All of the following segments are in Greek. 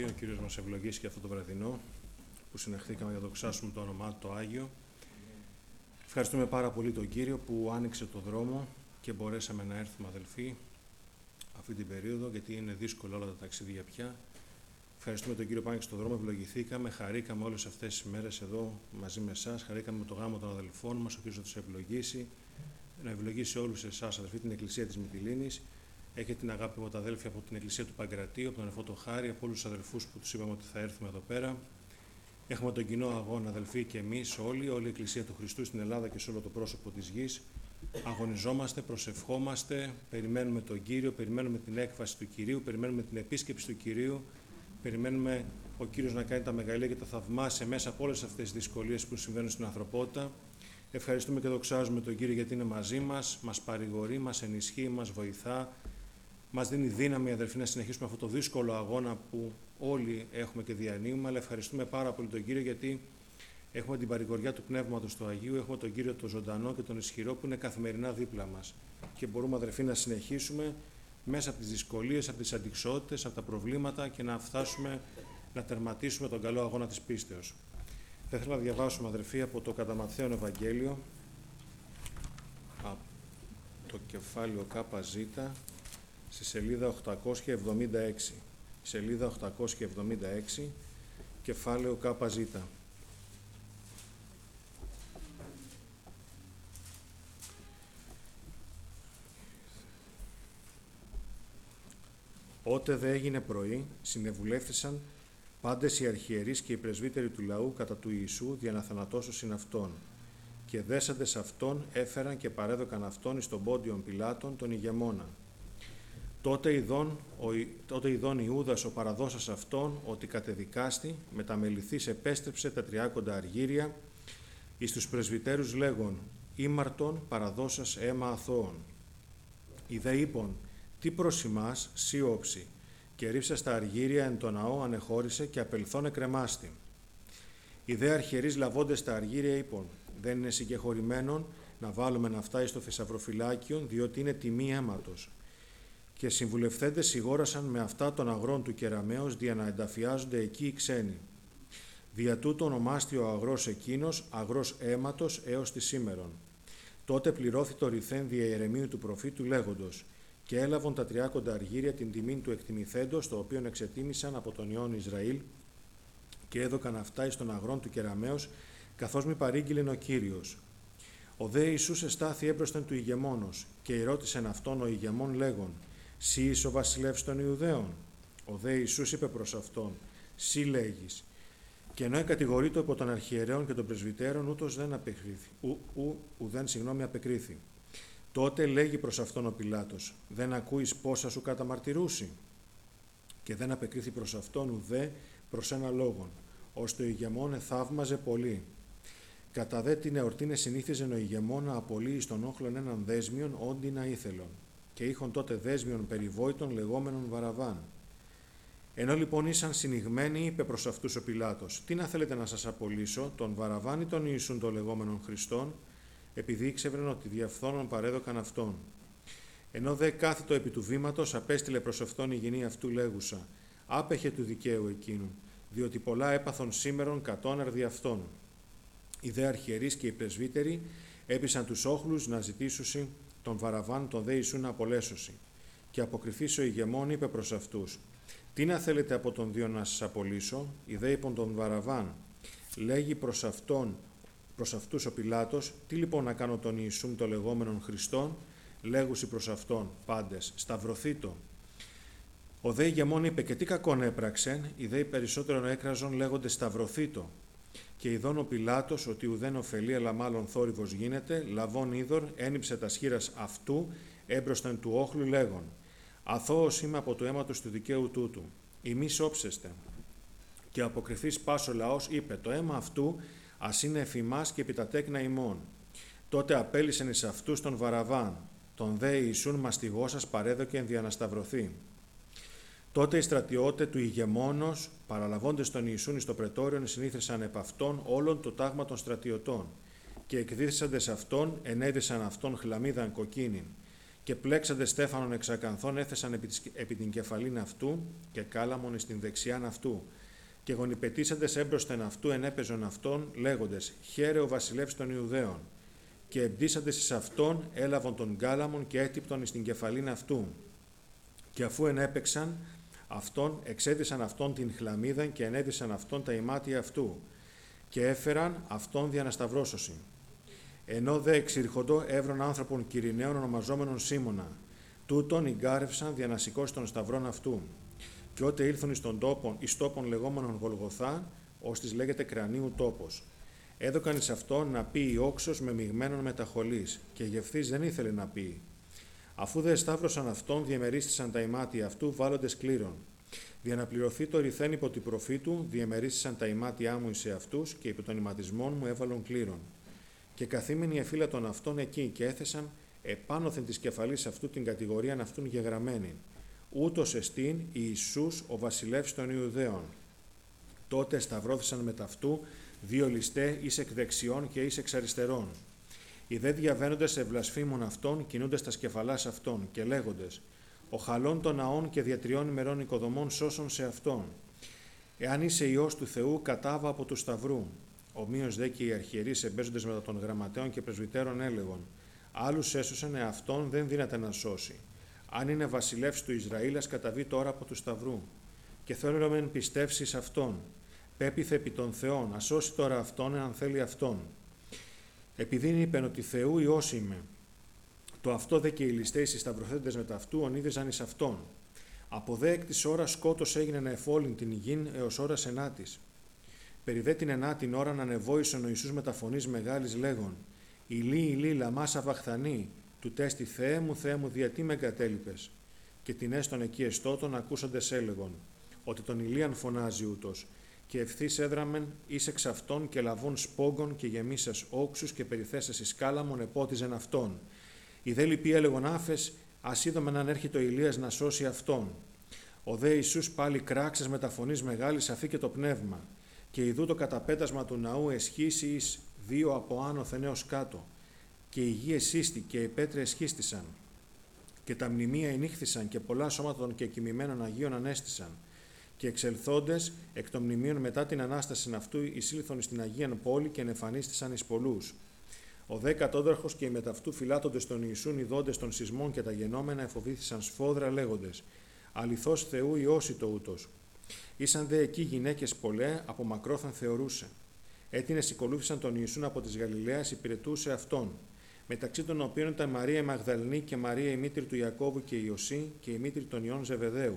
Ο Κύριος μας ευλογήσει για αυτό το βραδινό που συνεχθήκαμε για να δοξάσουμε το όνομά του το Άγιο. Ευχαριστούμε πάρα πολύ τον Κύριο που άνοιξε το δρόμο και μπορέσαμε να έρθουμε αδελφοί αυτή την περίοδο, γιατί είναι δύσκολο όλα τα ταξίδια πια. Ευχαριστούμε τον Κύριο που άνοιξε το δρόμο, ευλογηθήκαμε, χαρήκαμε όλες αυτές τις μέρες εδώ μαζί με εσάς, χαρήκαμε με το γάμο των αδελφών μας, ο Κύριος θα τους ευλογήσει, να ευλογήσει όλους εσάς αδελφοί, την Εκκλησία της Μυτιλήνης. Έχετε την αγάπη από τα αδέλφια από την Εκκλησία του Παγκρατίου, από τον αδελφό το Χάρη, από όλους τους αδελφούς που τους είπαμε ότι θα έρθουμε εδώ πέρα. Έχουμε τον κοινό αγώνα, αδελφοί, και εμείς όλοι, όλη η Εκκλησία του Χριστού στην Ελλάδα και σε όλο το πρόσωπο της γης. Αγωνιζόμαστε, προσευχόμαστε, περιμένουμε τον Κύριο, περιμένουμε την έκφαση του Κυρίου, περιμένουμε την επίσκεψη του Κυρίου, περιμένουμε ο Κύριος να κάνει τα μεγαλεία και τα θαυμάσια μέσα από όλες αυτές τις δυσκολίες που συμβαίνουν στην ανθρωπότητα. Ευχαριστούμε και δοξάζουμε τον Κύριο γιατί είναι μαζί μας, μας παρηγορεί, μας ενισχύει, μας βοηθά, μας δίνει δύναμη, αδελφοί, να συνεχίσουμε αυτό το δύσκολο αγώνα που όλοι έχουμε και διανύουμε, αλλά ευχαριστούμε πάρα πολύ τον Κύριο γιατί έχουμε την παρηγοριά του Πνεύματος του Αγίου, έχουμε τον Κύριο τον ζωντανό και τον ισχυρό που είναι καθημερινά δίπλα μας και μπορούμε, αδελφοί, να συνεχίσουμε μέσα από τις δυσκολίες, από τις αντιξότητες, από τα προβλήματα και να φτάσουμε να τερματίσουμε τον καλό αγώνα της πίστεως. Θα ήθελα να διαβάσουμε, αδελφοί, από το κατά Ματθαίον Ευαγγέλιο, από το κεφάλαιο ΚΖ, στη σελίδα 876. Σελίδα 876, κεφάλαιο ΚΖ. Ότε δε έγινε πρωί, συνεβουλεύθησαν πάντες οι αρχιερείς και οι πρεσβύτεροι του λαού κατά του Ιησού δια να θανατώσωσιν αυτόν. Και δέσαντες αυτόν έφεραν και παρέδωκαν αυτόν εις τον πόντιον Πιλάτων τον ηγεμόνα. Τότε ειδών Ιούδας ο παραδώσας αυτόν, ότι κατεδικάστη, μεταμεληθείς επέστρεψε τα 30 αργύρια, εις τους πρεσβυτέρους λέγον, ήμαρτον παραδώσας αίμα αθώων. Οι δε είπων, τι προς ημάς σύοψη, και ρίψα στα αργύρια εν το ναό ανεχώρησε και απελθόν εκρεμάστη. Οι δε αρχιερείς λαβώντες τα αργύρια είπων, δεν είναι συγκεχωρημένον να βάλουμε αυτά εις το θησαυροφυλάκιον, διότι είναι τιμή αίματος. Και συμβουλευθέντες σιγόρασαν με αυτά των αγρών του Κεραμαίος δια να ενταφιάζονται εκεί οι ξένοι. Δια τούτο ονομάστη ο αγρός εκείνος αγρός αίματος έως τη σήμερον. Τότε πληρώθη το ρηθέν δια Ιερεμίου του προφήτου λέγοντος, και έλαβον τα 30 αργύρια την τιμήν του εκτιμηθέντος, το οποίον εξετίμησαν από τον Υιόν Ισραήλ, και έδωκαν αυτά εις των αγρών του Κεραμαίος, καθώς μη παρήγγειλεν ο Κύριος. Ο δε Ιησούς εστάθη έμπροσθεν του ηγεμόνος, και ερώτησεν αυτόν ο ηγεμόν λέγον, «Σύ είσαι ο βασιλεύς των Ιουδαίων?» Ο δε Ιησούς είπε προς αυτόν, «Σύ λέγεις». Και ενώ κατηγορείτο από των αρχιερέων και των πρεσβυτέρων, ούτως δεν απεκρίθη. Τότε λέγει προς αυτόν ο Πιλάτος, «Δεν ακούεις πόσα σου καταμαρτυρούσι?» Και δεν απεκρίθη προς αυτόν ουδέ προς ένα λόγον, ώστε ο ηγεμόν θαύμαζε πολύ. Κατά δε την εορτήν συνήθιζεν ο ηγεμόν να απολύει στον όχλον έναν δέσμιον όντι να ήθελον, και είχον τότε δέσμιον περιβόητων λεγόμενων Βαραβάν. Ενώ λοιπόν ήσαν συνηγμένοι, είπε προς αυτούς ο Πιλάτος, «Τι να θέλετε να σας απολύσω, τον Βαραβάν ή τον Ιησούν των λεγόμενων Χριστών?» Επειδή ήξευρεν ότι διαφθόνων παρέδωκαν αυτόν. Ενώ δε κάθιτο επί του βήματος, απέστειλε προς αυτόν η γυνή αυτού λέγουσα, «Άπεχε του δικαίου εκείνου, διότι πολλά έπαθον σήμερον κατώνερ δι' αυτόν». Οι δε αρχιερείς και οι πρεσβύτεροι έπεισαν τους όχλους να ζητήσουσι τον Βαραβάν τον δε Ιησού να απολέσωσι. Και αποκριθείς ο ηγεμόν είπε προς αυτούς, «Τι να θέλετε από τον δύο να σας απολύσω?» Οι δε είπον τον Βαραβάν. Λέγει προς αυτούς ο Πιλάτος, «Τι λοιπόν να κάνω τον Ιησούν των λεγόμενων Χριστών?» Λέγουσι προς αυτόν πάντες, «Σταυρωθήτω». Ο δε ηγεμόν είπε, «Και τι κακόν έπραξεν?» Οι δε περισσότερον έκραζον λέγονται, «Σταυρωθήτω». Και ειδών ο Πιλάτος ότι ουδέν ωφελεί, αλλά μάλλον θόρυβος γίνεται, λαβών είδωρ, ένυψε τα σχήρας αυτού έμπροσθεν του όχλου, λέγον, «Αθώος είμαι από το αίματος του δικαίου τούτου, ημείς όψεστε». Και αποκριθείς πας ο λαός είπε, «Το αίμα αυτού ας είναι εφημάς και επί τα τέκνα ημών». Τότε απέλυσεν εις αυτούς τον Βαραβάν, τον δε Ιησούν μαστιγώσας παρέδοκεν δια να σταυρωθεί. Τότε οι στρατιώτε του ηγεμόνος, παραλαβώντες τον Ιησούν εις το πρετόριον, συνήθρισαν επ' αυτόν όλον το τάγμα των στρατιωτών, και εκδίθησαντες αυτόν, ενέδυσαν αυτόν χλαμίδαν κοκκίνην, Και πλέξαντε στέφανον εξακανθών έθεσαν επί την κεφαλήν αυτού και κάλαμον εις την δεξιάν αυτού. Και γονιπετήσαντες έμπροσθεν αυτού ενέπαιζον αυτόν, λέγοντες: Χαίρε ο βασιλεύς των Ιουδαίων. Και εμπτήσαντες εις αυτόν έλαβον τον κάλαμον και έτυπτον εις την κεφαλήν αυτού. Και αφού ενέπαιξαν αυτόν, εξέδισαν αυτόν την χλαμίδαν και ενέδισαν αυτόν τα ημάτια αυτού. Και έφεραν αυτόν δια να σταυρώσωσιν. Ενώ δε εξήρχοντο έβρον άνθρωπον Κυριναίων ονομαζόμενων Σίμωνα. Τούτον εγκάρευσαν δια να σηκώσει των σταυρών αυτού. Και ότε ήλθον εις τόπον λεγόμενον Γολγοθά, ώστις λέγεται κρανίου τόπος. Έδωκαν εις αυτόν να πει όξος με μειγμένον μεταχολής, και γευθύς δεν ήθελε να πει. Αφού δε εσταύρωσαν αυτόν, διεμερίστησαν τα ημάτια αυτού, βάλλοντες κλήρων. Για να πληρωθεί το ρηθέν υπό την προφήτου, διεμερίστησαν τα ημάτια μου εις αυτούς, και υπό των ηματισμών μου έβαλον κλήρων. Και καθήμενοι εφύλατον αυτών εκεί, και έθεσαν επάνωθεν της κεφαλής αυτού την κατηγορίαν αυτούν γεγραμμένη. Ούτως εστίν Ιησούς ο βασιλεύς των Ιουδαίων. Τότε σταυρώθησαν μετ' αυτού δύο ληστέ, εις εκ δεξιών και εις εξ αριστερών. Οι δε διαβαίνοντες ευλασφήμων αυτών, κινούντες τα σκεφαλάς αυτών, και λέγοντες: Ο χαλών των ναών και δια 3 ημερών οικοδομών σώσον σε αυτόν. Εάν είσαι Υιός του Θεού, κατάβα από του σταυρού. Ομοίως δε και οι αρχιερείς εμπέζοντες μετά των γραμματέων και πρεσβυτέρων έλεγον: Άλλους έσωσαν, εαυτόν δεν δύναται να σώσει. Αν είναι βασιλεύς του Ισραήλ, ας καταβεί τώρα από του σταυρού. Και θέλω μεν πιστεύσει σε αυτόν. Πέπιθε επί των Θεών, ας σώσει τώρα αυτόν, εάν θέλει αυτόν. Επειδή είπεν ότι Θεού Υιός είμαι. Το αυτό δε και οι ληστές οι σταυροθέντες μετά αυτού ονείδεζαν εις αυτόν. Από δε εκ της ώρας σκότος έγινε να εφόλην την υγιήν έως ώρας ενάτης. Περί δε την ενάτην ώραν ανεβόησον ο Ιησούς με τα φωνής μεγάλης λέγον: Ηλί, ηλί, λαμά σαβαχθανή, του τέστη Θεέ μου, διατί με εγκατέλειπες. Και την έστον εκεί εστώτων ακούσαντες έλεγον, ότι τον Ηλίαν φωνάζει ούτως, και ευθύς έδραμεν εις εξ αυτών και λαβών σπόγκων και γεμίσας όξους και περιθέσας εις κάλαμον επότιζεν αυτόν. Οι δε λοιποί έλεγον άφες, ας είδομεν αν έρχεται ο Ηλίας να σώσει αυτόν. Ο δε Ιησούς πάλι κράξες με τα φωνής μεγάλης αφήκε το πνεύμα. Και ιδού το καταπέτασμα του ναού εσχίσει εις 2 από άνωθεν έως κάτω. Και η γη εσύστη και οι πέτρες εσχίστησαν. Και τα μνημεία ενύχθησαν και πολλά σώματα των κεκοιμημένων Αγίων ανέστησαν. Και εξελθόντες εκ των μνημείων μετά την Ανάσταση αυτού εισήλθον στην Αγίαν πόλη και ενεφανίστησαν εις πολλούς. Ο δε κατόδαρχος και οι μεταυτού φυλάτοντες των Ιησούν ειδώντες των σεισμών και τα γενόμενα εφοβήθησαν σφόδρα λέγοντες: Αληθώς Θεού Υιός το ούτως. Ήσαν δε εκεί γυναίκες πολλέ, από μακρόθεν θεωρούσε. Έτινες ακολούθησαν τον Ιησούν από της Γαλιλαίας, υπηρετούσε αυτόν. Μεταξύ των οποίων ήταν Μαρία η Μαγδαληνή και Μαρία η μήτρη του Ιακώβου και Ιωσή και η μήτρη των Ιών Ζεβεδαίου.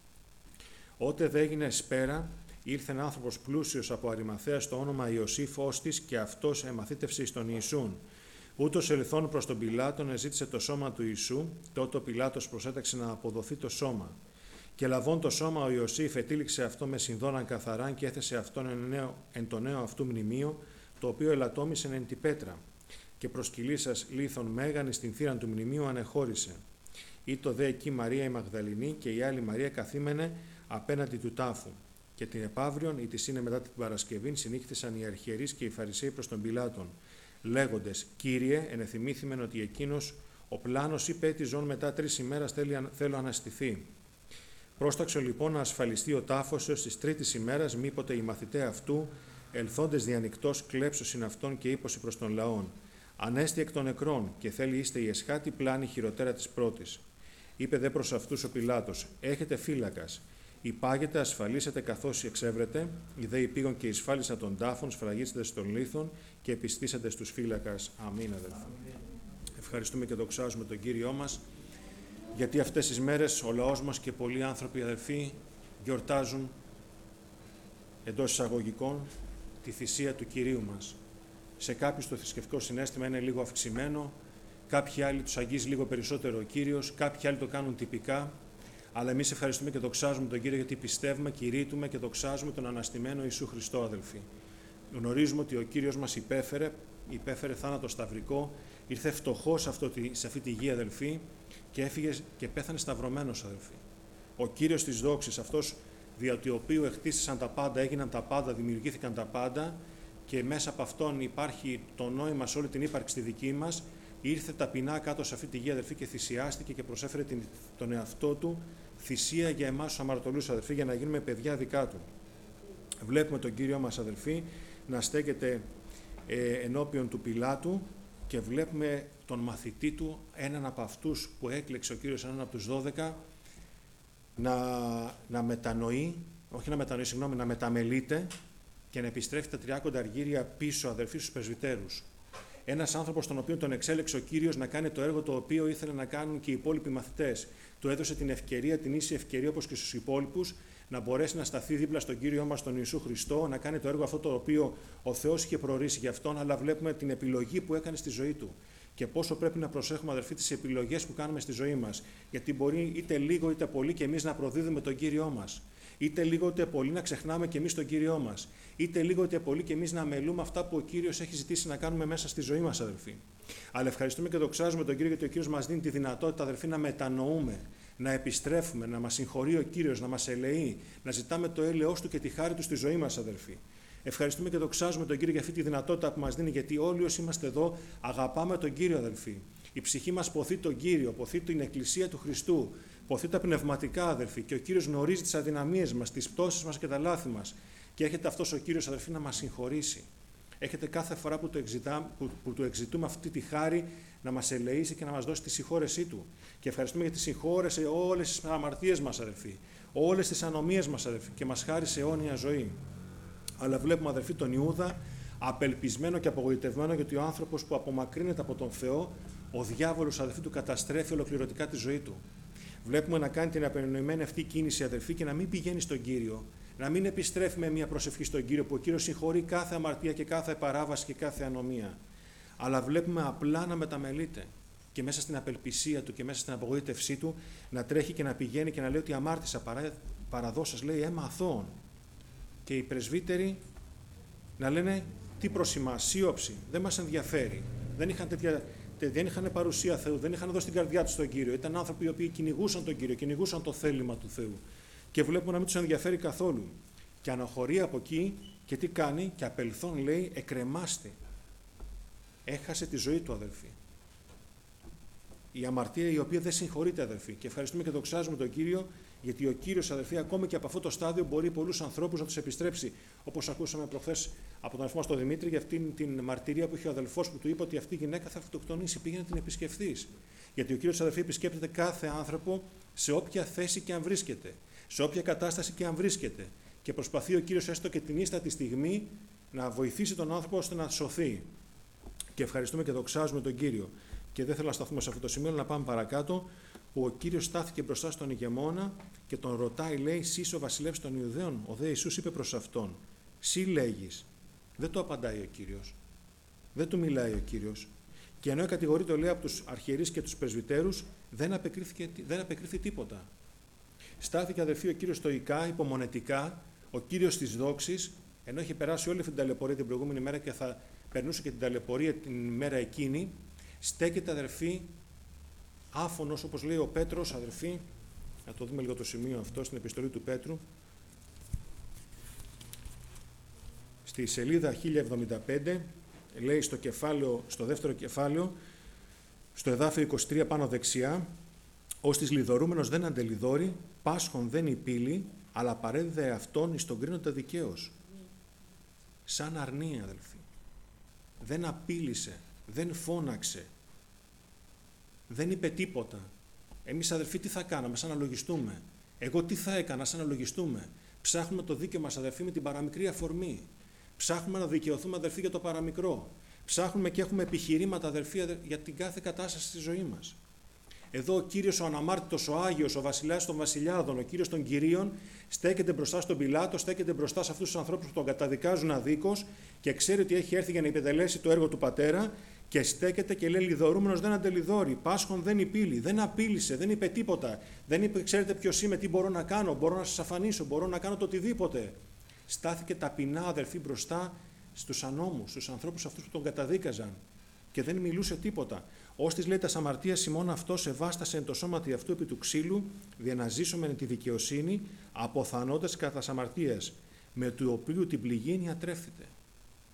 Ότε δε έγινε εσπέρα, ήλθε ένα άνθρωπος πλούσιος από Αριμαθαία στο όνομα Ιωσήφ Όστης και αυτός εμαθήτευσε εις τον Ιησούν. Ούτως ελθών προς τον Πιλάτον εζήτησε το σώμα του Ιησού, τότε ο Πιλάτος προσέταξε να αποδοθεί το σώμα. Και λαβών το σώμα ο Ιωσήφ ετήληξε αυτό με συνδώναν καθαράν και έθεσε αυτόν εν το νέο αυτού μνημείο, το οποίο ελαττόμησεν εν τη πέτρα. Και προσκυλήσας λίθον μέγαν στην θύραν του μνημείου ανεχώρησε. Ήτο δε εκεί Μαρία η Μαγδαληνή και η άλλη Μαρία καθήμενε απέναντι του τάφου. Και την επαύριον, ή της είναι μετά την Παρασκευήν, συνήχθησαν οι αρχιερείς και οι Φαρισαίοι προς τον Πιλάτον, λέγοντες: Κύριε, ενεθυμήθημεν ότι εκείνος ο πλάνος είπε τη ζών μετά 3 ημέρας θέλω αναστηθεί. Πρόσταξε λοιπόν να ασφαλιστεί ο τάφος έως της 3ης ημέρας, μήποτε οι μαθηταί αυτού, ελθόντες διανυκτός, κλέψωσιν αυτόν και ύπωση προς τον λαόν. Ανέστη εκ των νεκρών, και θέλει είστε η εσχάτη πλάνη χειροτέρα της πρώτης. Είπε δε προς αυτούς ο Πιλάτος: Έχετε φύλακας. Υπάγετε, ασφαλίσετε καθώς εξεύρετε, οι δε υπήγον και εισφάλισαν των τάφων, σφραγίσετε στον λίθον και επιστήσατε στους φύλακας. Αμήν, αδελφοί. Ευχαριστούμε και δοξάζουμε τον Κύριό μας, γιατί αυτές τις μέρες ο λαός μας και πολλοί άνθρωποι, αδελφοί, γιορτάζουν εντός εισαγωγικών τη θυσία του Κυρίου μας. Σε κάποιους το θρησκευτικό συναίσθημα είναι λίγο αυξημένο, κάποιοι άλλοι τους αγγίζει λίγο περισσότερο ο Κύριος, κάποιοι άλλοι το κάνουν τυπικά, αλλά εμείς ευχαριστούμε και δοξάζουμε τον Κύριο γιατί πιστεύουμε, κηρύττουμε και δοξάζουμε τον αναστημένο Ιησού Χριστό, αδελφοί. Γνωρίζουμε ότι ο Κύριος μας υπέφερε θάνατο σταυρικό, ήρθε φτωχός σε αυτή τη γη, αδελφοί, και έφυγε και πέθανε σταυρωμένος, αδελφοί. Ο Κύριος της δόξης, αυτός δια του οποίου εχτίστησαν τα πάντα, έγιναν τα πάντα, δημιουργήθηκαν τα πάντα και μέσα από αυτόν υπάρχει το νόημα σε όλη την ύπαρξη τη δική μας, ήρθε ταπεινά κάτω σε αυτή τη γη, αδελφοί, και θυσιάστηκε και προσέφερε τον εαυτό του θυσία για εμάς τους αμαρτωλούς, αδελφοί, για να γίνουμε παιδιά δικά του. Βλέπουμε τον Κύριο μας, αδελφοί, να στέκεται ενώπιον του Πιλάτου και βλέπουμε τον μαθητή του, έναν από αυτούς που έκλεξε ο Κύριος, έναν από τους 12, να μετανοεί, όχι να μετανοεί, συγγνώμη, να μεταμελείται και να επιστρέφει τα 30 αργύρια πίσω, αδελφοί, στους πρεσβυτέρους. Ένας άνθρωπος τον οποίο τον εξέλεξε ο Κύριος να κάνει το έργο το οποίο ήθελε να κάνουν και οι υπόλοιποι μαθητές. Του έδωσε την ευκαιρία, την ίση ευκαιρία όπως και στους υπόλοιπους, να μπορέσει να σταθεί δίπλα στον Κύριό μας τον Ιησού Χριστό, να κάνει το έργο αυτό το οποίο ο Θεός είχε προορίσει για αυτόν, αλλά βλέπουμε την επιλογή που έκανε στη ζωή του. Και πόσο πρέπει να προσέχουμε, αδελφοί, τις επιλογές που κάνουμε στη ζωή μας. Γιατί μπορεί είτε λίγο είτε πολύ και εμείς να προδίδουμε τον Κύριό μας. Είτε λίγο είτε πολύ να ξεχνάμε και εμείς τον Κύριό μας. Είτε λίγο είτε πολύ και εμείς να αμελούμε αυτά που ο Κύριος έχει ζητήσει να κάνουμε μέσα στη ζωή μας, αδελφοί. Αλλά ευχαριστούμε και δοξάζουμε τον Κύριο, γιατί ο Κύριος μας δίνει τη δυνατότητα, αδελφοί, να μετανοούμε, να επιστρέφουμε, να μας συγχωρεί ο Κύριος, να μας ελεεί, να ζητάμε το έλεος του και τη χάρη του στη ζωή μας, αδελφοί. Ευχαριστούμε και δοξάζουμε τον Κύριο για αυτή τη δυνατότητα που μας δίνει, γιατί όλοι όσοι είμαστε εδώ αγαπάμε τον Κύριο, αδελφοί. Η ψυχή μας ποθεί τον Κύριο, ποθεί την Εκκλησία του Χριστού, ποθεί τα πνευματικά, αδελφοί, και ο Κύριος γνωρίζει τις αδυναμίες μας, τις πτώσεις μας και τα λάθη μας. Και έρχεται αυτός ο Κύριος, αδελφοί, να μας συγχωρήσει. Έρχεται κάθε φορά που του εξητούμε αυτή τη χάρη να μας ελεήσει και να μας δώσει τη συγχώρεσή του. Και ευχαριστούμε γιατί συγχώρεσε όλες τις αμαρτίες μας, αδελφοί, όλες τις ανομίες μας, αδελφοί, και μας χάρισε αιώνια ζωή. Αλλά βλέπουμε, αδελφοί, τον Ιούδα απελπισμένο και απογοητευμένο, γιατί ο άνθρωπος που απομακρύνεται από τον Θεό, ο διάβολος, αδελφοί, του καταστρέφει ολοκληρωτικά τη ζωή του. Βλέπουμε να κάνει την απενοημένη αυτή κίνηση, αδελφοί, και να μην πηγαίνει στον Κύριο, να μην επιστρέφει με μια προσευχή στον Κύριο, που ο Κύριος συγχωρεί κάθε αμαρτία και κάθε παράβαση και κάθε ανομία. Αλλά βλέπουμε απλά να μεταμελείται και μέσα στην απελπισία του και μέσα στην απογοήτευσή του να τρέχει και να πηγαίνει και να λέει ότι αμάρτησα, παραδώσας, λέει, αίμα αθώων. Και οι πρεσβύτεροι να λένε τι προσημά, σύοψη, δεν μας ενδιαφέρει. Δεν είχαν παρουσία Θεού, δεν είχαν δώσει την καρδιά τους στον Κύριο. Ήταν άνθρωποι οι οποίοι κυνηγούσαν τον Κύριο, κυνηγούσαν το θέλημα του Θεού. Και βλέπουμε να μην τους ενδιαφέρει καθόλου. Και αναχωρεί από εκεί και τι κάνει, και απελθόν, λέει, εκρεμάστη. Έχασε τη ζωή του, αδελφοί. Η αμαρτία η οποία δεν συγχωρείται, αδελφοί. Και ευχαριστούμε και δοξάζουμε τον Κύριο, γιατί ο Κύριος, αδελφοί, ακόμη και από αυτό το στάδιο μπορεί πολλούς ανθρώπους να τους επιστρέψει. Όπως ακούσαμε προχθές από τον αδελφό στον Δημήτρη, για αυτήν την μαρτυρία που είχε ο αδελφός που του είπε ότι αυτή η γυναίκα θα αυτοκτονήσει. Πήγαινε να την επισκεφθείς. Γιατί ο Κύριος, αδελφοί, επισκέπτεται κάθε άνθρωπο σε όποια θέση και αν βρίσκεται, σε όποια κατάσταση και αν βρίσκεται. Και προσπαθεί ο Κύριος έστω και την ίστατη στιγμή να βοηθήσει τον άνθρωπο ώστε να σωθεί. Και ευχαριστούμε και δοξάζουμε τον Κύριο. Και δεν θέλω να σταθούμε σε αυτό το σημείο, αλλά να πάμε παρακάτω, που ο Κύριος στάθηκε μπροστά στον ηγεμόνα και τον ρωτάει, λέει, «Σεις ο βασιλεύς των Ιουδαίων?» Ο δε Ιησούς είπε προς αυτόν, «Σύ λέγεις». Δεν το απαντάει ο Κύριος. Δεν του μιλάει ο Κύριος. Και ενώ κατηγορείται, λέει, από τους αρχιερείς και τους πρεσβυτέρους, δεν απεκρίθη τίποτα. Στάθηκε, αδελφοί, ο Κύριος στοικά, υπομονετικά, ο Κύριος της δόξης, ενώ είχε περάσει όλη αυτή την ταλαιπωρία την προηγούμενη μέρα και θα περνούσε και την ταλαιπωρία την μέρα εκείνη, στέκεται, αδελφοί, άφωνος, όπως λέει ο Πέτρος, αδελφοί, να το δούμε λίγο το σημείο αυτό στην επιστολή του Πέτρου, στη σελίδα 1075, λέει στο δεύτερο κεφάλαιο, στο εδάφιο 23 πάνω δεξιά, «Ως της λιδωρούμενος δεν αντελιδώρει, πάσχων δεν υπήλει, αλλά παρέδιδε αυτόν εις τον κρίνοντα δικαίως». Σαν αρνία, αδελφοί. Δεν απείλησε, δεν φώναξε, δεν είπε τίποτα. Εμείς, αδελφοί, τι θα κάναμε, σαν να λογιστούμε. Εγώ τι θα έκανα, σαν να λογιστούμε. Ψάχνουμε το δίκαιο μας, αδελφοί, με την παραμικρή αφορμή. Ψάχνουμε να δικαιωθούμε, αδελφοί, για το παραμικρό. Ψάχνουμε και έχουμε επιχειρήματα, αδελφοί, για την κάθε κατάσταση στη ζωή μας. Εδώ ο Κύριος ο αναμάρτητος, ο Άγιος, ο βασιλιάς των βασιλιάδων, ο Κύριος των Κυρίων, στέκεται μπροστά στον Πιλάτο, στέκεται μπροστά σε αυτούς τους ανθρώπους που τον καταδικάζουν αδίκως και ξέρει ότι έχει έρθει για να επιτελέσει το έργο του Πατέρα και στέκεται και λέει, «Λιδωρούμενος δεν αντελιδώρει, πάσχων δεν υπήλει, δεν απείλησε, δεν είπε τίποτα, δεν είπε, ξέρετε ποιος είμαι, τι μπορώ να κάνω, μπορώ να σας αφανίσω, μπορώ να κάνω το οτιδήποτε». Στάθηκε ταπεινά, αδελφοί, μπροστά στους ανώμους, στους ανθρώπους αυτούς που τον καταδίκαζαν και δεν μιλούσε τίποτα. Ώστις, λέει, τας αμαρτίας ημών αυτός ευάστασε εν το σώματι αυτού επί του ξύλου, διαναζήσομεν τη δικαιοσύνη, αποθανώντας κατά τας αμαρτίας, με του οποίου την πληγήν ατρέφεται.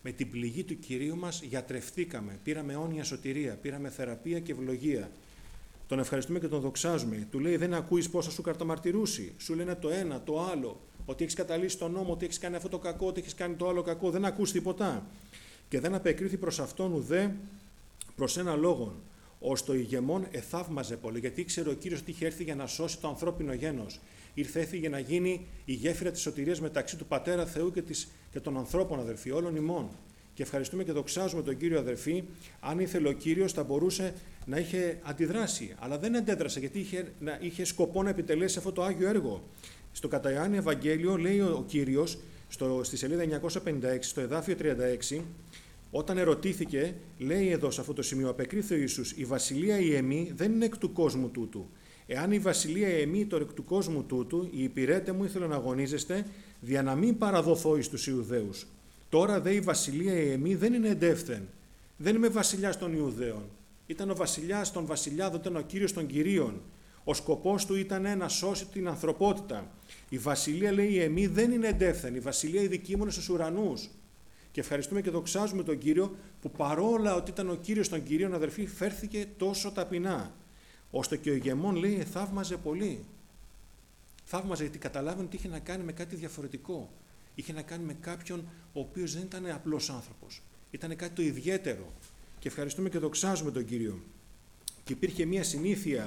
Με την πληγή του Κυρίου μας γιατρευτήκαμε, πήραμε αιώνια σωτηρία, πήραμε θεραπεία και ευλογία. Τον ευχαριστούμε και τον δοξάζουμε. Του λέει: δεν ακούεις πώς θα σου καρταμαρτυρούσει. Σου λένε το ένα, το άλλο, ότι έχεις καταλύσει τον νόμο, ότι έχεις κάνει αυτό το κακό, ότι έχεις κάνει το άλλο κακό. Δεν ακούς τίποτα. Και δεν απεκρίθη προς αυτόν ουδέ προς ένα λόγον. Ως το ηγεμόν εθαύμαζε πολύ, γιατί ήξερε ο Κύριος ότι είχε έρθει για να σώσει το ανθρώπινο γένος. Ήρθε έθι για να γίνει η γέφυρα της σωτηρίας μεταξύ του Πατέρα Θεού και των ανθρώπων, αδερφοί, όλων ημών. Και ευχαριστούμε και δοξάζουμε τον Κύριο, αδερφοί. Αν ήθελε ο Κύριος, θα μπορούσε να είχε αντιδράσει. Αλλά δεν αντέδρασε, γιατί είχε σκοπό να επιτελέσει αυτό το άγιο έργο. Στο κατά Ιωάννη Ευαγγέλιο λέει ο Κύριος, στη σελίδα 956, στο εδάφιο 36, όταν ερωτήθηκε, λέει εδώ σε αυτό το σημείο, απεκρίθη ο Ιησούς: η βασιλεία η εμή δεν είναι εκ του κόσμου τούτου. Εάν η βασιλεία η εμή το εκ του κόσμου τούτου, οι υπηρέτε μου ήθελαν να αγωνίζεστε, δια να μην παραδοθώ εις τους Ιουδαίους. Τώρα δε η βασιλεία η εμή δεν είναι εντεύθεν. Δεν είμαι βασιλιάς των Ιουδαίων. Ήταν ο βασιλιάς των βασιλιάδων, ήταν ο Κύριος των Κυρίων. Ο σκοπός του ήταν να σώσει την ανθρωπότητα. Η βασιλεία, λέει, η εμή δεν είναι εντεύθεν. Η βασιλεία η δική μου είναι στους ουρανούς. Και ευχαριστούμε και δοξάζουμε τον Κύριο που παρόλα ότι ήταν ο Κύριος των Κυρίων, αδερφοί, φέρθηκε τόσο ταπεινά. Ώστε και ο ηγεμόν, λέει, θαύμαζε πολύ. Θαύμαζε γιατί καταλάβαινε ότι είχε να κάνει με κάτι διαφορετικό. Είχε να κάνει με κάποιον ο οποίος δεν ήταν απλός άνθρωπος. Ήταν κάτι το ιδιαίτερο. Και ευχαριστούμε και δοξάζουμε τον Κύριο. Και υπήρχε μια συνήθεια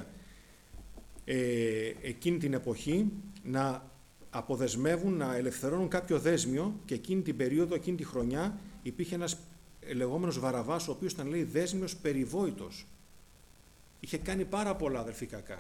εκείνη την εποχή να αποδεσμεύουν, να ελευθερώνουν κάποιο δέσμιο, και εκείνη την περίοδο, εκείνη τη χρονιά, υπήρχε ένας λεγόμενος Βαραβάς, ο οποίος ήταν, λέει, δέσμιος περιβόητος. Είχε κάνει πάρα πολλά, αδερφοί, κακά.